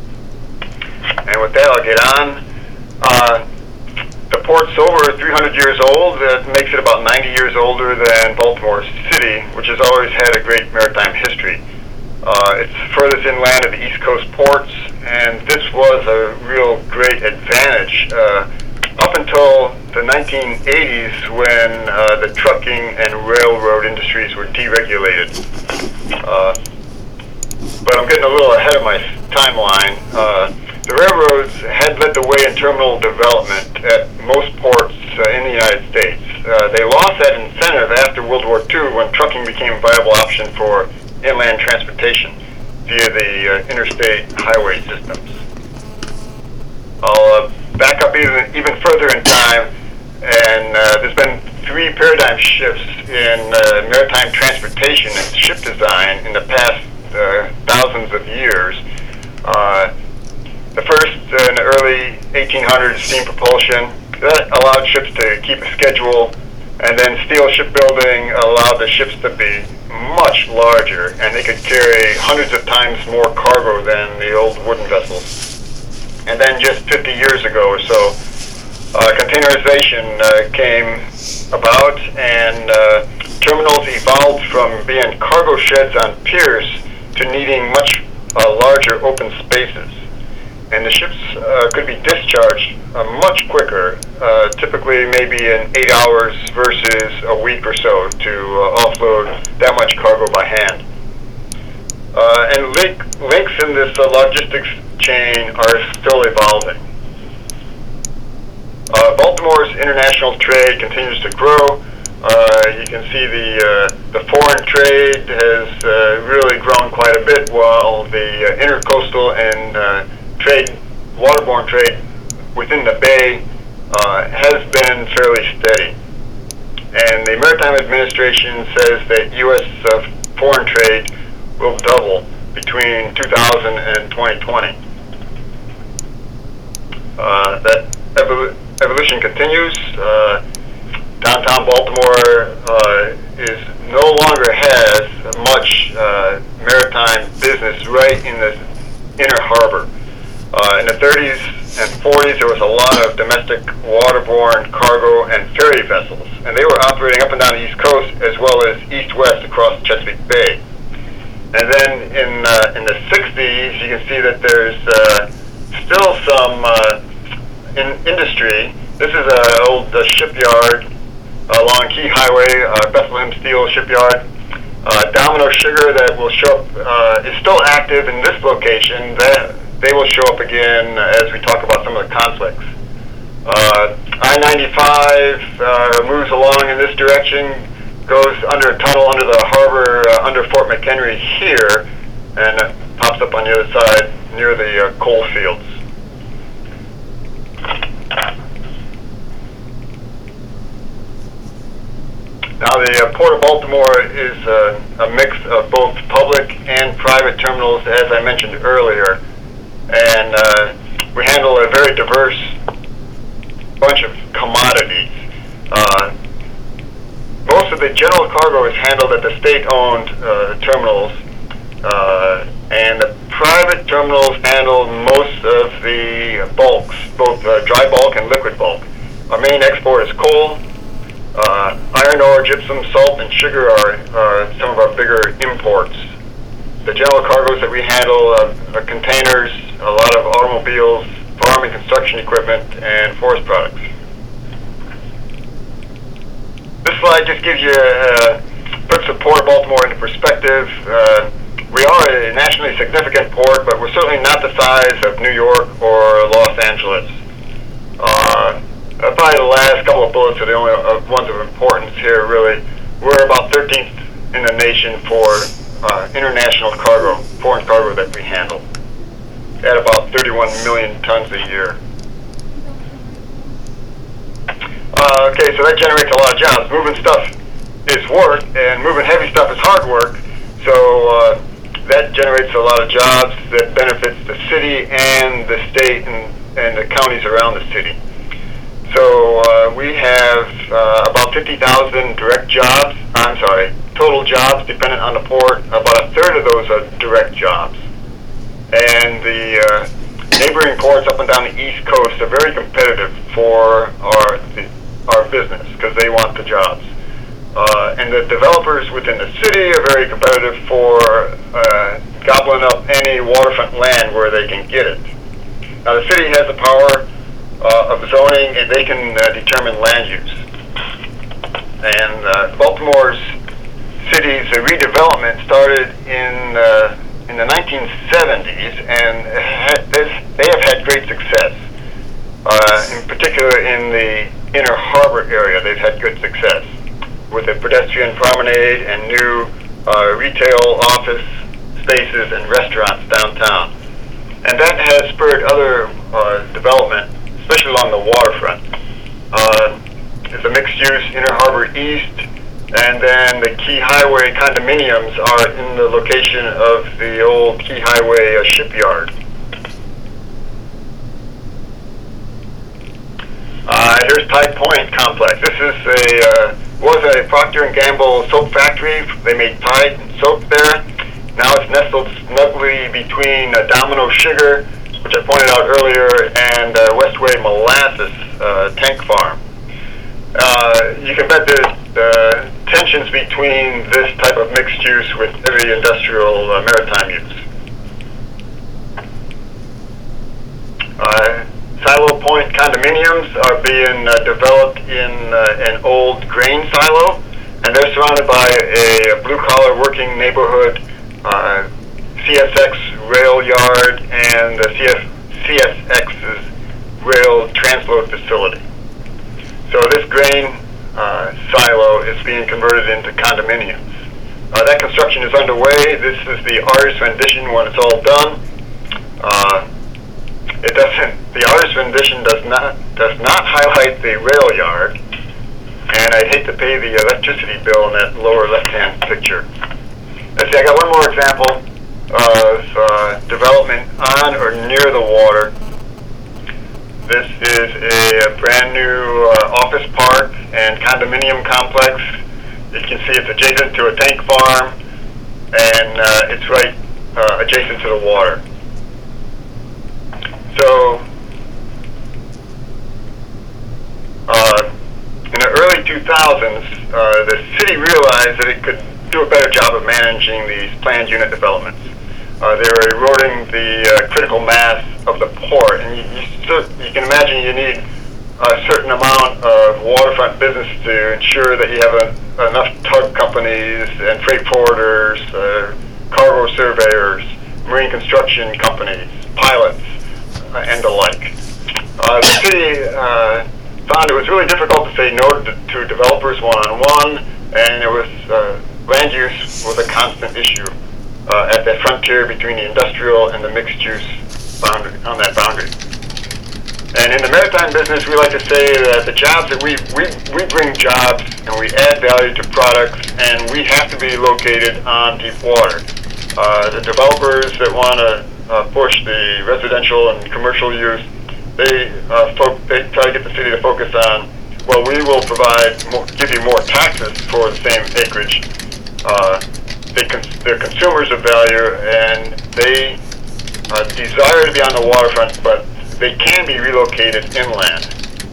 Speaker 5: And with that, I'll get on. Uh, the port's over three hundred years old. That makes it about ninety years older than Baltimore City, which has always had a great maritime history. Uh, it's furthest inland of the East Coast ports, and this was a real great advantage uh, up until the nineteen eighties when uh, the trucking and railroad industries were deregulated. Uh, but I'm getting a little ahead of my timeline. Uh, The railroads had led the way in terminal development at most ports uh, in the United States. Uh, they lost that incentive after World War Two when trucking became a viable option for inland transportation via the uh, interstate highway systems. I'll uh, back up even, even further in time, and uh, there's been three paradigm shifts in uh, maritime transportation and ship design in the past uh, thousands of years. Uh, The first, uh, in the early eighteen hundreds, steam propulsion, that allowed ships to keep a schedule, and then steel shipbuilding allowed the ships to be much larger, and they could carry hundreds of times more cargo than the old wooden vessels. And then just fifty years ago or so, uh, containerization uh, came about, and uh, terminals evolved from being cargo sheds on piers to needing much uh, larger open spaces. And the ships uh, could be discharged uh, much quicker, uh, typically maybe in eight hours versus a week or so to uh, offload that much cargo by hand. Uh, and link, links in this uh, logistics chain are still evolving. Uh, Baltimore's international trade continues to grow. Uh, you can see the uh, the foreign trade has uh, really grown quite a bit, while the uh, intercoastal and uh, trade, waterborne trade within the bay uh, has been fairly steady. And the Maritime Administration says that U S uh, foreign trade will double between two thousand and twenty twenty. Uh, that evol- evolution continues. Uh, downtown Baltimore uh, is no longer has much uh, maritime business right in the inner harbor. Uh, in the thirties, and forties, there was a lot of domestic waterborne cargo and ferry vessels, and they were operating up and down the East Coast as well as east-west across Chesapeake Bay. And then in uh, in the sixties, you can see that there's uh, still some uh, in industry. This is an old uh, shipyard along Key Highway, uh, Bethlehem Steel Shipyard. Uh, Domino Sugar that will show up uh, is still active in this location. That they will show up again as we talk about some of the conflicts. Uh, I ninety-five uh, moves along in this direction, goes under a tunnel under the harbor, uh, under Fort McHenry here, and uh, pops up on the other side near the uh, coal fields. Now, the uh, Port of Baltimore is uh, a mix of both public and private terminals, as I mentioned earlier, and uh, we handle a very diverse bunch of commodities. Uh, most of the general cargo is handled at the state-owned uh, terminals, uh, and the private terminals handle most of the bulks, both uh, dry bulk and liquid bulk. Our main export is coal. Uh, iron ore, gypsum, salt, and sugar are, are some of our bigger imports. The general cargoes that we handle uh, are containers, a lot of automobiles, farm and construction equipment, and forest products. This slide just gives you, uh, puts the Port of Baltimore into perspective. Uh, we are a nationally significant port, but we're certainly not the size of New York or Los Angeles. Uh, Uh, probably the last couple of bullets are the only uh, ones of importance here, really. We're about thirteenth in the nation for uh, international cargo, foreign cargo that we handle, at about thirty-one million tons a year. Uh, okay, so that generates a lot of jobs. Moving stuff is work, and moving heavy stuff is hard work, so uh, that generates a lot of jobs that benefits the city and the state and, and the counties around the city. So uh, we have uh, about fifty thousand direct jobs, I'm sorry, total jobs dependent on the port. About a third of those are direct jobs. And the uh, neighboring ports up and down the East Coast are very competitive for our, the, our business because they want the jobs. Uh, and the developers within the city are very competitive for uh, gobbling up any waterfront land where they can get it. Now the city has the power Uh, of zoning, and they can uh, determine land use. And uh, Baltimore's city's uh, redevelopment started in uh, in the nineteen seventies, and ha they have had great success. Uh, in particular, in the Inner Harbor area, they've had good success with a pedestrian promenade and new uh, retail, office spaces, and restaurants downtown. And that has spurred other uh, development, especially along the waterfront. Uh, it's a mixed-use Inner Harbor East, and then the Key Highway condominiums are in the location of the old Key Highway uh, shipyard. Uh, here's Tide Point Complex. This is a uh, was a Procter and Gamble soap factory. They made Tide soap there. Now it's nestled snugly between uh, Domino Sugar, which I pointed out earlier, and uh, Westway Molasses uh, tank farm. Uh, you can bet there's uh, tensions between this type of mixed use with heavy industrial uh, maritime use. Uh, Silo Point condominiums are being uh, developed in uh, an old grain silo, and they're surrounded by a blue-collar working neighborhood, uh, C S X rail yard, and the C S X's rail transload facility. So this grain uh, silo is being converted into condominiums. Uh, that construction is underway. This is the artist's rendition when it's all done. Uh, it doesn't. The artist's rendition does not does not highlight the rail yard, and I'd hate to pay the electricity bill in that lower left-hand picture. Let's see. I got one more example of uh, development on or near the water. This is a, a brand new uh, office park and condominium complex. You can see it's adjacent to a tank farm, and uh, it's right uh, adjacent to the water. So early two thousands, uh, the city realized that it could do a better job of managing these planned unit developments. Uh, they were eroding the uh, critical mass of the port, and you, you, you can imagine you need a certain amount of waterfront business to ensure that you have a, enough tug companies and freight forwarders, uh, cargo surveyors, marine construction companies, pilots, uh, and the like. Uh, the city uh, found it was really difficult to say no to, to developers one-on-one, and it was uh, land use was a constant issue uh, at that frontier between the industrial and the mixed-use boundary, on that boundary. And in the maritime business, we like to say that the jobs that we, we, we bring jobs and we add value to products, and we have to be located on deep water. Uh, the developers that want to uh, push the residential and commercial use, they, uh, fo- they try to get the city to focus on, well, we will provide, more, give you more taxes for the same acreage. Uh, they cons- they're consumers of value, and they uh, desire to be on the waterfront, but they can be relocated inland.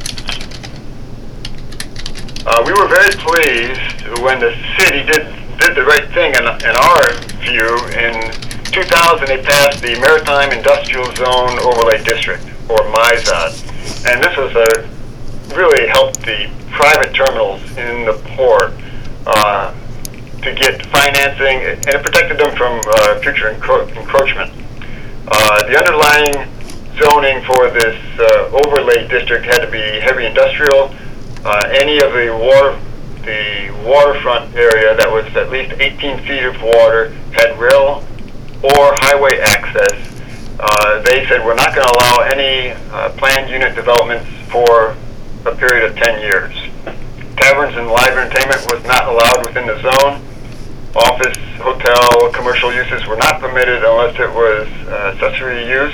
Speaker 5: Uh, we were very pleased when the city did did the right thing in, in our view. In two thousand, they passed the Maritime Industrial Zone Overlay District, or MIZOD, and this was a really helped the private terminals in the port uh, to get financing, and it protected them from uh, future encro- encroachment. Uh, the underlying zoning for this uh, overlay district had to be heavy industrial. Uh, any of the water, the waterfront area that was at least eighteen feet of water had rail or highway access. Uh, they said we're not going to allow any uh, planned unit developments for a period of ten years. Taverns and live entertainment was not allowed within the zone. Office, hotel, commercial uses were not permitted unless it was uh, accessory use.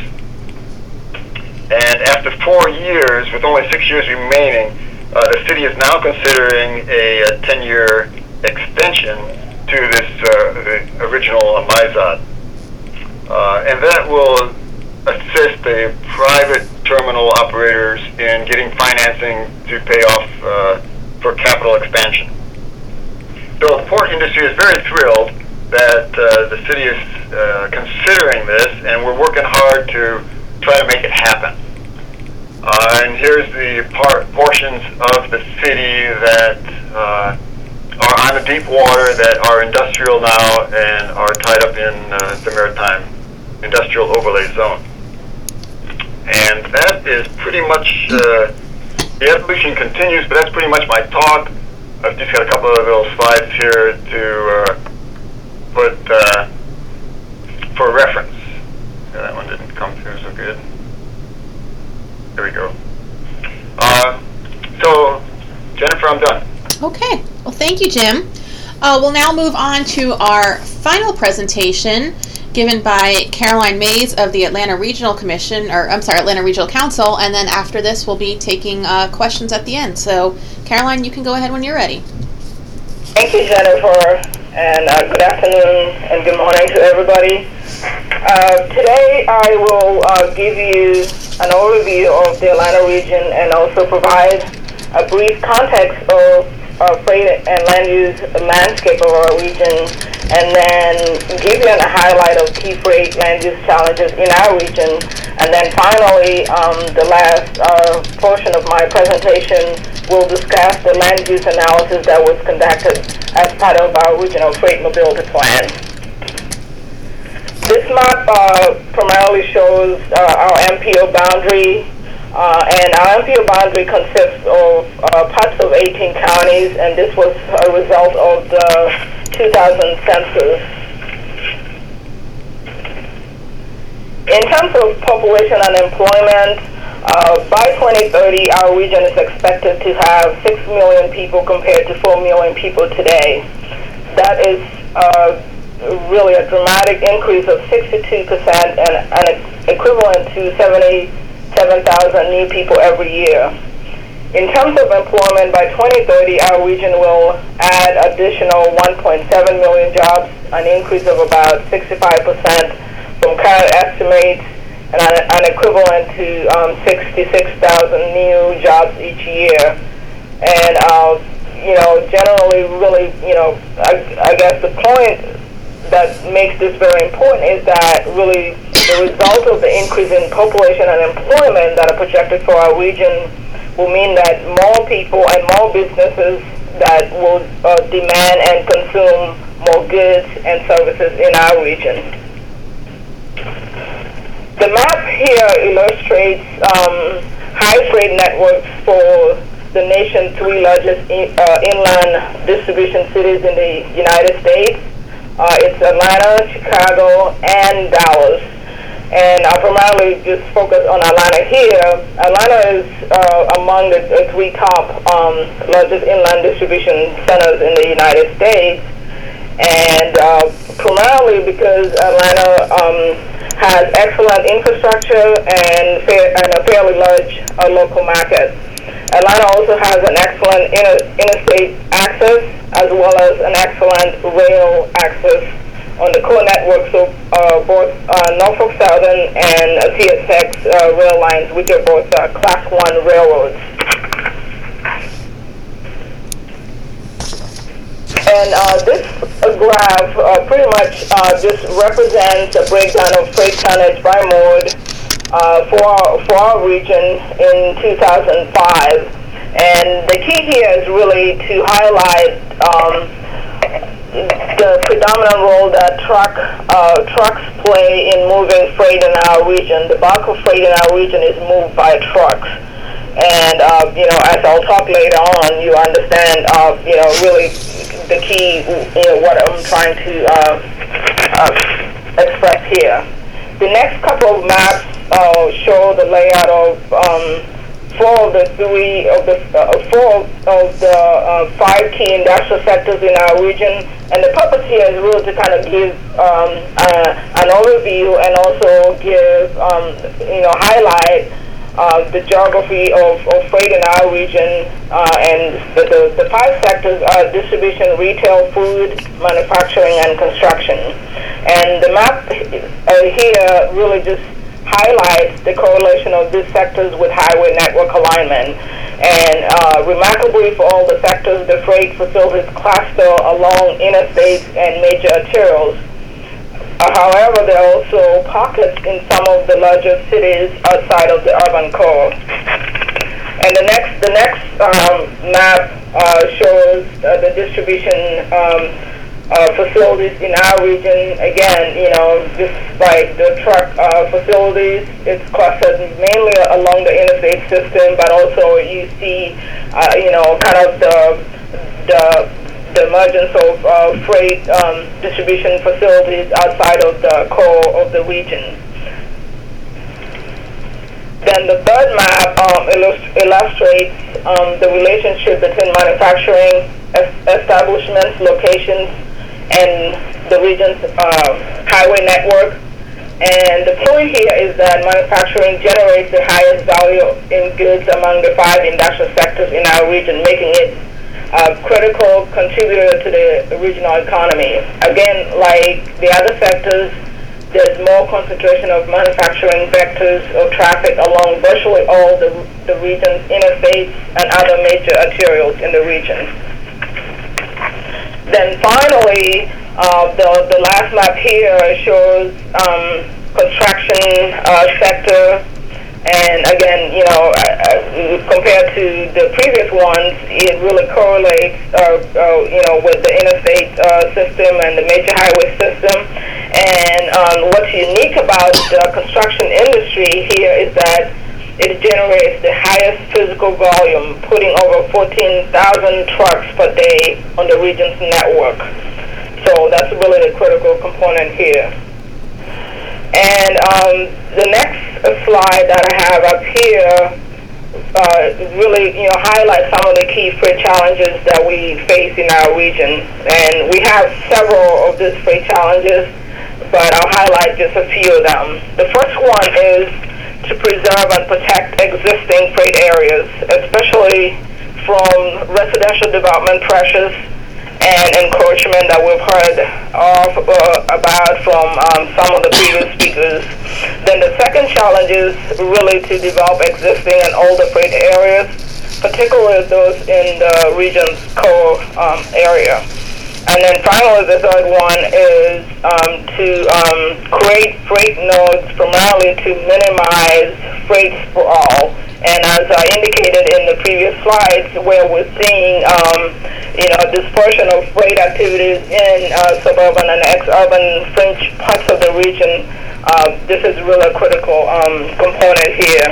Speaker 5: And after four years, with only six years remaining, uh, the city is now considering a, a ten-year extension to this uh, the original uh, MIZOD. Uh, and that will assist the private terminal operators in getting financing to pay off uh, for capital expansion. So the port industry is very thrilled that uh, the city is uh, considering this, and we're working hard to try to make it happen. Uh, and here's the part, portions of the city that uh, are on the deep water that are industrial now and are tied up in uh, the Maritime Industrial Overlay Zone. And that is pretty much, uh, the evolution continues, but that's pretty much my talk. I've just got a couple of little slides here to uh, put uh, for reference. Yeah, that one didn't come through so good. There we go. Uh, so, Jennifer, I'm done.
Speaker 1: Okay. Well, thank you, Jim. Uh, we'll now move on to our final presentation given by Caroline Mays of the Atlanta Regional Commission, or I'm sorry, Atlanta Regional Council, and then after this we'll be taking uh, questions at the end. So, Caroline, you can go ahead when you're ready.
Speaker 6: Thank you, Jennifer, and uh, good afternoon and good morning to everybody. Uh, today I will uh, give you an overview of the Atlanta region and also provide a brief context of uh, freight and land use landscape of our region, and then give you a highlight of key freight land use challenges in our region. And then finally, um, the last uh, portion of my presentation will discuss the land use analysis that was conducted as part of our regional freight mobility plan. This map uh, primarily shows uh, our M P O boundary, uh, and our M P O boundary consists of uh, parts of eighteen counties, and this was a result of the two thousand census. In terms of population and employment, uh, by twenty thirty, our region is expected to have six million people compared to four million people today. That is uh, really a dramatic increase of sixty-two percent and, and equivalent to seventy-seven thousand new people every year. In terms of employment, by twenty thirty, our region will add additional one point seven million jobs, an increase of about sixty-five percent from current estimates, and an, an equivalent to um, sixty-six thousand new jobs each year. And uh, you know, generally really, you know, I, I guess the point that makes this very important is that really the result of the increase in population and employment that are projected for our region will mean that more people and more businesses that will uh, demand and consume more goods and services in our region. The map here illustrates um, high freight networks for the nation's three largest in, uh, inland distribution cities in the United States. Uh, it's Atlanta, Chicago, and Dallas. And I'll primarily just focus on Atlanta here. Atlanta is uh, among the, the three top um, largest inland distribution centers in the United States. And uh, primarily because Atlanta um, has excellent infrastructure and, fair, and a fairly large uh, local market. Atlanta also has an excellent inter, interstate access as well as an excellent rail access on the core networks of uh, both uh, Norfolk Southern and uh, T S X uh, rail lines, which are both uh, Class one railroads. And uh, this uh, graph uh, pretty much uh, just represents a breakdown of freight tonnage by mode uh, for, our, for our region in two thousand five. And the key here is really to highlight um, the predominant role that truck uh, trucks play in moving freight in our region. The bulk of freight in our region is moved by trucks. And, uh, you know, as I'll talk later on, you understand, uh, you know, really the key, you know, what I'm trying to uh, uh, express here. The next couple of maps uh, show the layout of um, four of the three of the uh, four of the uh, five key industrial sectors in our region, and the purpose here is really to kind of give um, uh, an overview and also give um, you know highlight uh, the geography of, of freight in our region, uh, and the, the the five sectors are distribution, retail, food, manufacturing, and construction. And the map uh, here really just highlights the correlation of these sectors with highway network alignment. And uh, remarkably for all the sectors, the freight facilities cluster along interstates and major arterials. Uh, however, there are also pockets in some of the larger cities outside of the urban core. And the next, the next um, map uh, shows uh, the distribution um, Uh, facilities in our region. Again, you know, just like the truck uh, facilities, it's clustered mainly along the interstate system, but also you see, uh, you know, kind of the the, the emergence of uh, freight um, distribution facilities outside of the core of the region. Then the third map um, illust- illustrates um, the relationship between manufacturing es- establishments, locations, and the region's uh, highway network. And the point here is that manufacturing generates the highest value in goods among the five industrial sectors in our region, making it a critical contributor to the regional economy. Again, like the other sectors, there's more concentration of manufacturing vectors of traffic along virtually all the, the region's interstates and other major arterials in the region. Then finally, uh, the, the last map here shows um, construction uh, sector, and again, you know, uh, compared to the previous ones, it really correlates, uh, uh, you know, with the interstate uh, system and the major highway system. And um, what's unique about the construction industry here is that it generates the highest physical volume, putting over fourteen thousand trucks per day on the region's network. So that's really the critical component here. And um, the next slide that I have up here uh, really, you know, highlights some of the key freight challenges that we face in our region. And we have several of these freight challenges, but I'll highlight just a few of them. The first one is to preserve and protect existing freight areas, especially from residential development pressures and encroachment that we've heard of, uh, about from um, some of the previous speakers. Then the second challenge is really to develop existing and older freight areas particularly those in the region's core um, area. And then finally, the third one is um, to um, create freight nodes primarily to minimize freight sprawl. And as I indicated in the previous slides, where we're seeing, um, you know, dispersion of freight activities in uh, suburban and ex-urban fringe parts of the region, uh, this is really a critical um, component here.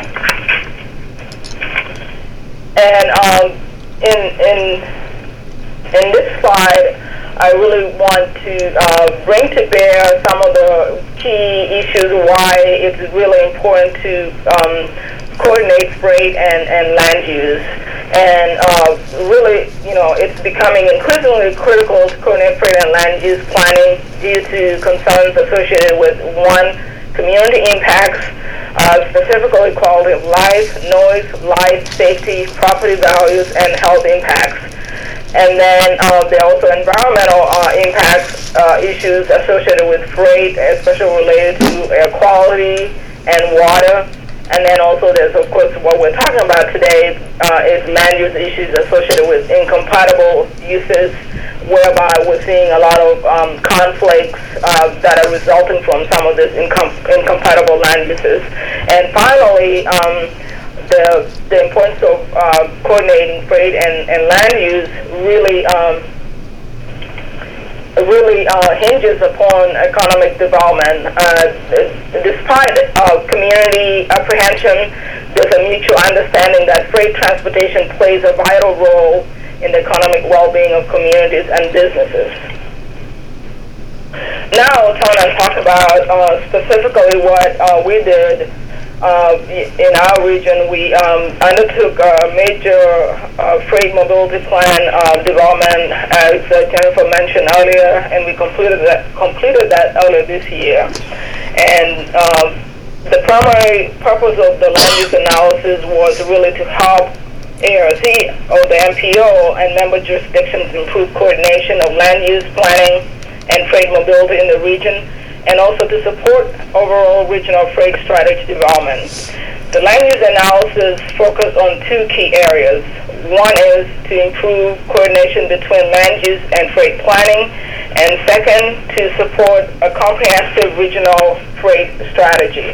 Speaker 6: And um, in in in this slide, I really want to uh, bring to bear some of the key issues why it's really important to um, coordinate freight and, and land use. And uh, really, you know, it's becoming increasingly critical to coordinate freight and land use planning due to concerns associated with, one, community impacts, uh, specifically quality of life, noise, light, safety, property values, and health impacts. And then uh, there are also environmental uh, impacts uh, issues associated with freight, especially related to air quality and water. And then also there's, of course, what we're talking about today uh, is land use issues associated with incompatible uses, whereby we're seeing a lot of um, conflicts uh, that are resulting from some of these incom- incompatible land uses. And finally, um, The, the importance of uh, coordinating freight and, and land use really um, really uh, hinges upon economic development. Uh, despite uh, community apprehension, there's a mutual understanding that freight transportation plays a vital role in the economic well-being of communities and businesses. Now I'll turn and talk about uh, specifically what uh, we did. Uh, in our region, we um, undertook a major uh, freight mobility plan uh, development, as uh, Jennifer mentioned earlier, and we completed that, completed that earlier this year. And um, the primary purpose of the land use analysis was really to help A R C, or the M P O, and member jurisdictions improve coordination of land use planning and freight mobility in the region, and also to support overall regional freight strategy development. The land use analysis focused on two key areas. One is to improve coordination between land use and freight planning, and second, to support a comprehensive regional freight strategy.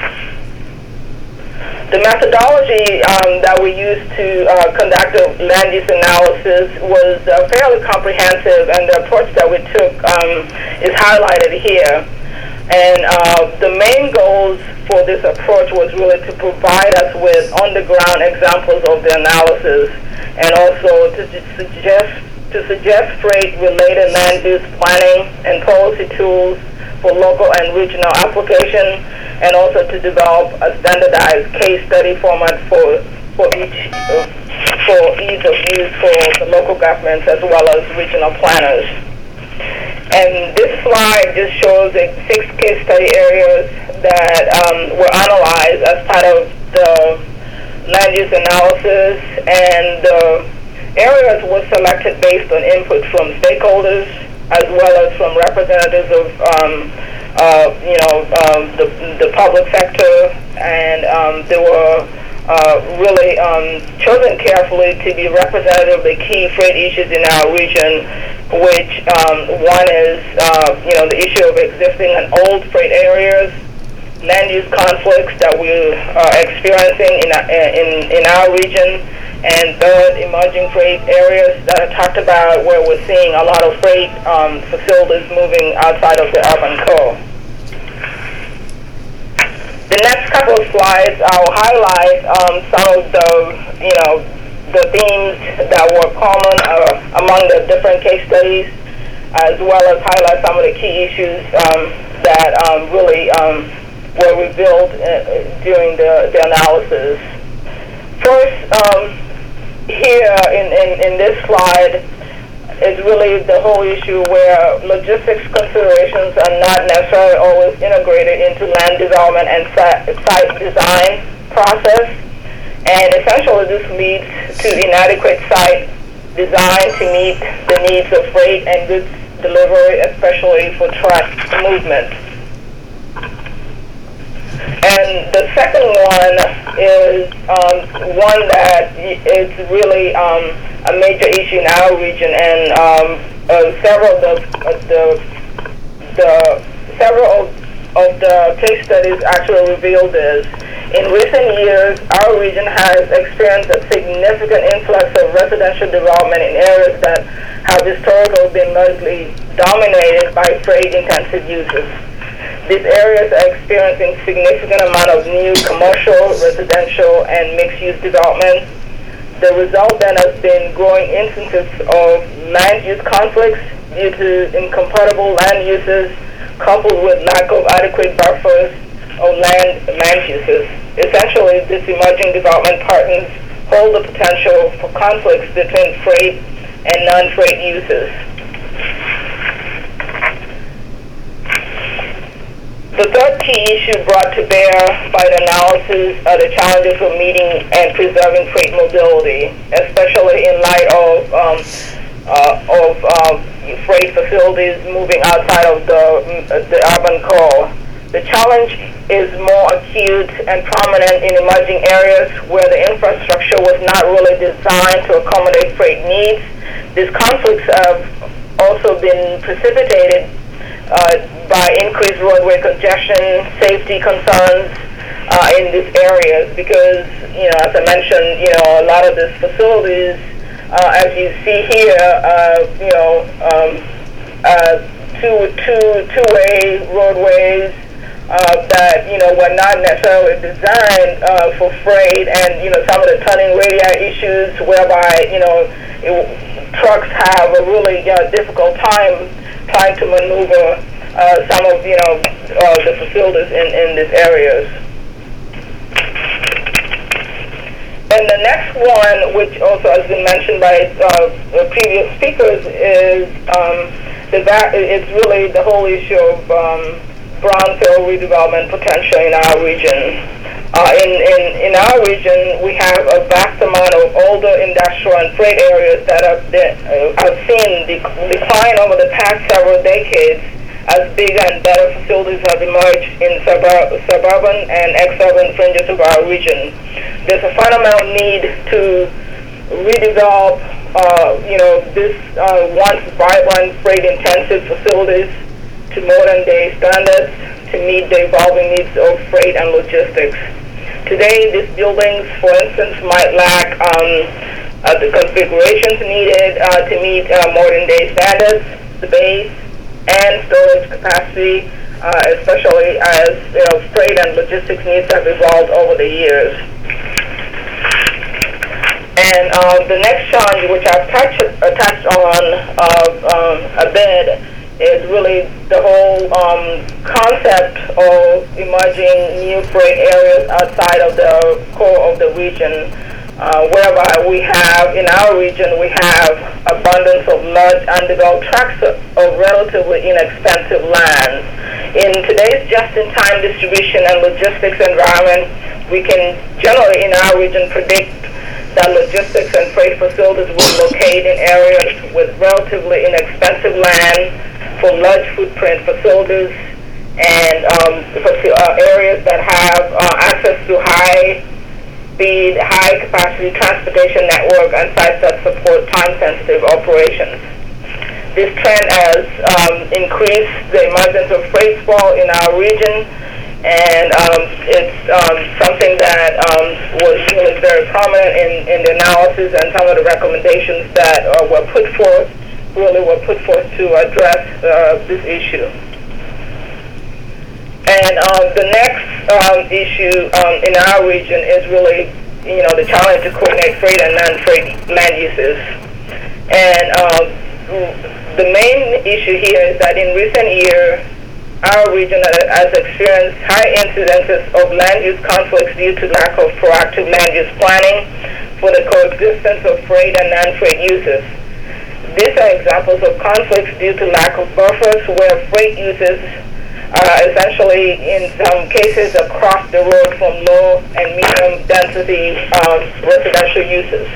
Speaker 6: The methodology um, that we used to uh, conduct a land use analysis was uh, fairly comprehensive, and the approach that we took um, is highlighted here. And uh, the main goals for this approach was really to provide us with on-the-ground examples of the analysis, and also to suggest to suggest freight-related land use planning and policy tools for local and regional application, and also to develop a standardized case study format for for each uh, for ease of use for the local governments as well as regional planners. And this slide just shows the six case study areas that um, were analyzed as part of the land use analysis, and the areas were selected based on input from stakeholders as well as from representatives of um, uh, you know um, the, the public sector, and um, they were uh, really um, chosen carefully to be representative of the key freight issues in our region, which um, one is uh, you know the issue of existing and old freight areas, land use conflicts that we're uh, experiencing in, in in our region, and third, emerging freight areas that are talked about where we're seeing a lot of freight um, facilities moving outside of the urban core. The next couple of slides, I'll highlight um, some of the, you know, the themes that were common uh, among the different case studies, as well as highlight some of the key issues um, that um, really um, were revealed uh, during the, the analysis. First, um, here in, in, in this slide is really the whole issue where logistics considerations are not necessarily always integrated into land development and site design process. And essentially this leads to inadequate site design to meet the needs of freight and goods delivery, especially for truck movement. And the second one is um, one that is really um, a major issue in our region, and um, uh, several of the, uh, the the several of the case studies actually reveal this. In recent years, our region has experienced a significant influx of residential development in areas that have historically been largely dominated by freight-intensive uses. These areas are experiencing significant amount of new commercial, residential, and mixed-use developments. The result then has been growing instances of land use conflicts due to incompatible land uses, coupled with lack of adequate buffers of land land uses. Essentially, these emerging development patterns hold the potential for conflicts between freight and non-freight uses. The third key issue brought to bear by the analysis are the challenges of meeting and preserving freight mobility, especially in light of um, uh, of uh, freight facilities moving outside of the the urban core. The challenge is more acute and prominent in emerging areas where the infrastructure was not really designed to accommodate freight needs. These conflicts have also been precipitated uh, by increased roadway congestion, safety concerns uh, in these areas, because, you know, as I mentioned, you know, a lot of these facilities, uh, as you see here, uh, you know, um, uh, two two two-way roadways. Uh, that, you know, were not necessarily designed uh, for freight, and, you know, some of the turning radii issues whereby, you know, it, trucks have a really uh, difficult time trying to maneuver uh, some of, you know, uh, the facilities in, in these areas. And the next one, which also has been mentioned by uh, the previous speakers, is um, the va- it's really the whole issue of um, brownfield redevelopment potential in our region. Uh, in, in, in our region, we have a vast amount of older industrial and freight areas that have, been, uh, have seen the decline over the past several decades as bigger and better facilities have emerged in suburb, suburban and ex-urban fringes of our region. There's a fundamental need to redevelop, uh, you know, this uh, once vibrant freight-intensive facilities to modern day standards to meet the evolving needs of freight and logistics. Today, these buildings, for instance, might lack um, uh, the configurations needed uh, to meet uh, modern day standards, space, and storage capacity, uh, especially as, you know, freight and logistics needs have evolved over the years. And uh, the next challenge, which I've touched, uh, touched on uh, um, a bit, is really the whole um, concept of emerging new freight areas outside of the core of the region, uh, whereby we have, in our region, we have abundance of large undeveloped tracts of, of relatively inexpensive land. In today's just-in-time distribution and logistics environment, we can generally, in our region, predict that logistics and freight facilities will locate in areas with relatively inexpensive land for large footprint facilities, and um, for uh, areas that have uh, access to high-speed, high-capacity transportation network and sites that support time-sensitive operations. This trend has um, increased the emergence of freight sprawl in our region, and um, it's um, something that um, was really very prominent in, in the analysis, and some of the recommendations that uh, were put forth really were put forth to address uh, this issue. And um, the next um, issue um, in our region is really, you know, the challenge to coordinate freight and non-freight land uses. And um, the main issue here is that in recent years, our region has experienced high incidences of land use conflicts due to lack of proactive land use planning for the coexistence of freight and non-freight uses. These are examples of conflicts due to lack of buffers, where freight uses are essentially, in some cases, across the road from low and medium density um, residential uses.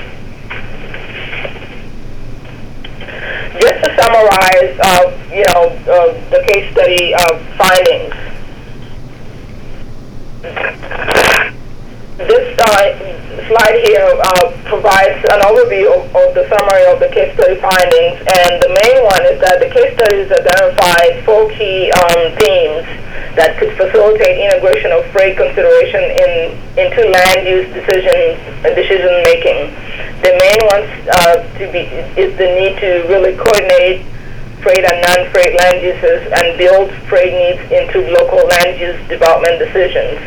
Speaker 6: Just to summarize, uh, you know, uh, the case study uh, findings. this uh, slide here uh, provides an overview of, of the summary of the case study findings, and the main one is that the case studies identified four key um, themes that could facilitate integration of freight consideration in into land use decisions uh, decision making. The main ones uh, to be is the need to really coordinate freight and non-freight land uses and build freight needs into local land use development decisions.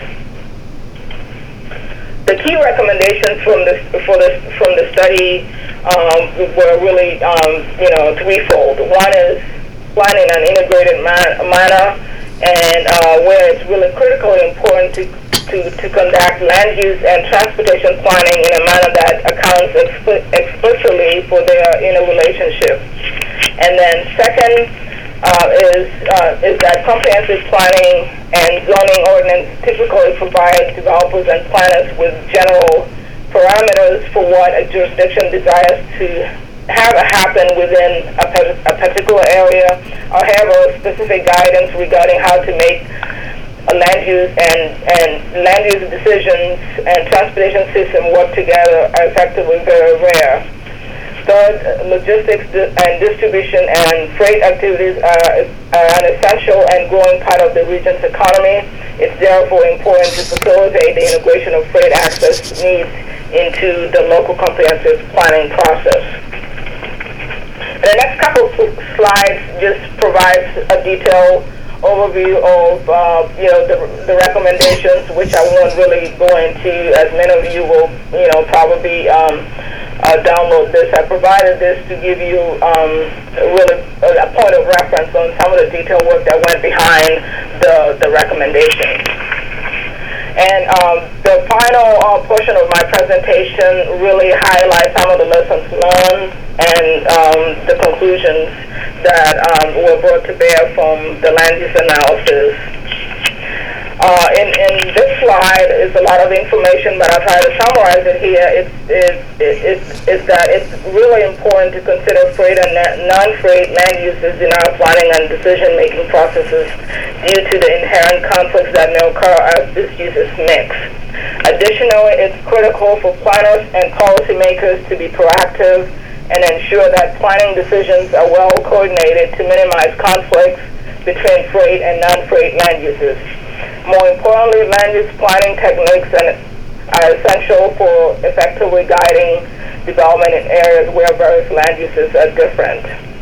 Speaker 6: The key recommendations from the for the from the study um, were really um, you know threefold. One is planning an integrated man- manner, and uh, where it's really critically important to, to to conduct land use and transportation planning in a manner that accounts expl- explicitly for their interrelationship. And then second uh, is uh, is that comprehensive planning and zoning ordinance typically provide developers and planners with general parameters for what a jurisdiction desires to have happen within a, a particular area, or have a specific guidance regarding how to make a land use and, and land use decisions and transportation system work together are effectively very rare. Third, logistics and distribution and freight activities are, are an essential and growing part of the region's economy. It's therefore important to facilitate the integration of freight access needs into the local comprehensive planning process. The next couple of slides just provides a detailed overview of uh, you know the, the recommendations, which I won't really go into, as many of you will you know probably um, uh, download this. I provided this to give you um, really a point of reference on some of the detailed work that went behind the the recommendations. And um, the final uh, portion of my presentation really highlights some of the lessons learned and um, the conclusions that um, were brought to bear from the land use analysis. Uh, in, in this slide is a lot of information, but I'll try to summarize it here. It's, it's, it's, it's that it's really important to consider freight and non-freight land uses in our planning and decision-making processes due to the inherent conflicts that may occur as these uses mix. Additionally, it's critical for planners and policymakers to be proactive and ensure that planning decisions are well coordinated to minimize conflicts between freight and non-freight land uses. More importantly, land use planning techniques are essential for effectively guiding development in areas where various land uses are different.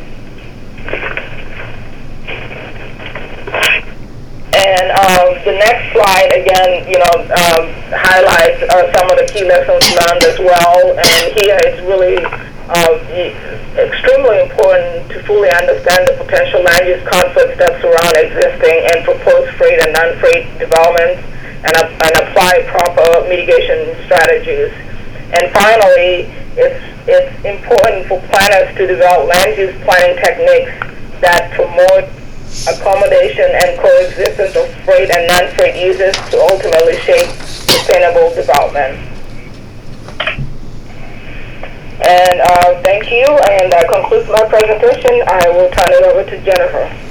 Speaker 6: And um, the next slide, again, you know, um, highlights uh, some of the key lessons learned as well. And here it's really uh, extremely important to fully understand the potential land use conflicts that surround existing and proposed freight and non-freight developments, and, uh, and apply proper mitigation strategies. And finally, it's, it's important for planners to develop land use planning techniques that promote accommodation and coexistence of freight and non-freight uses to ultimately shape sustainable development. And uh, thank you, and that concludes my presentation. I will turn it over to Jennifer.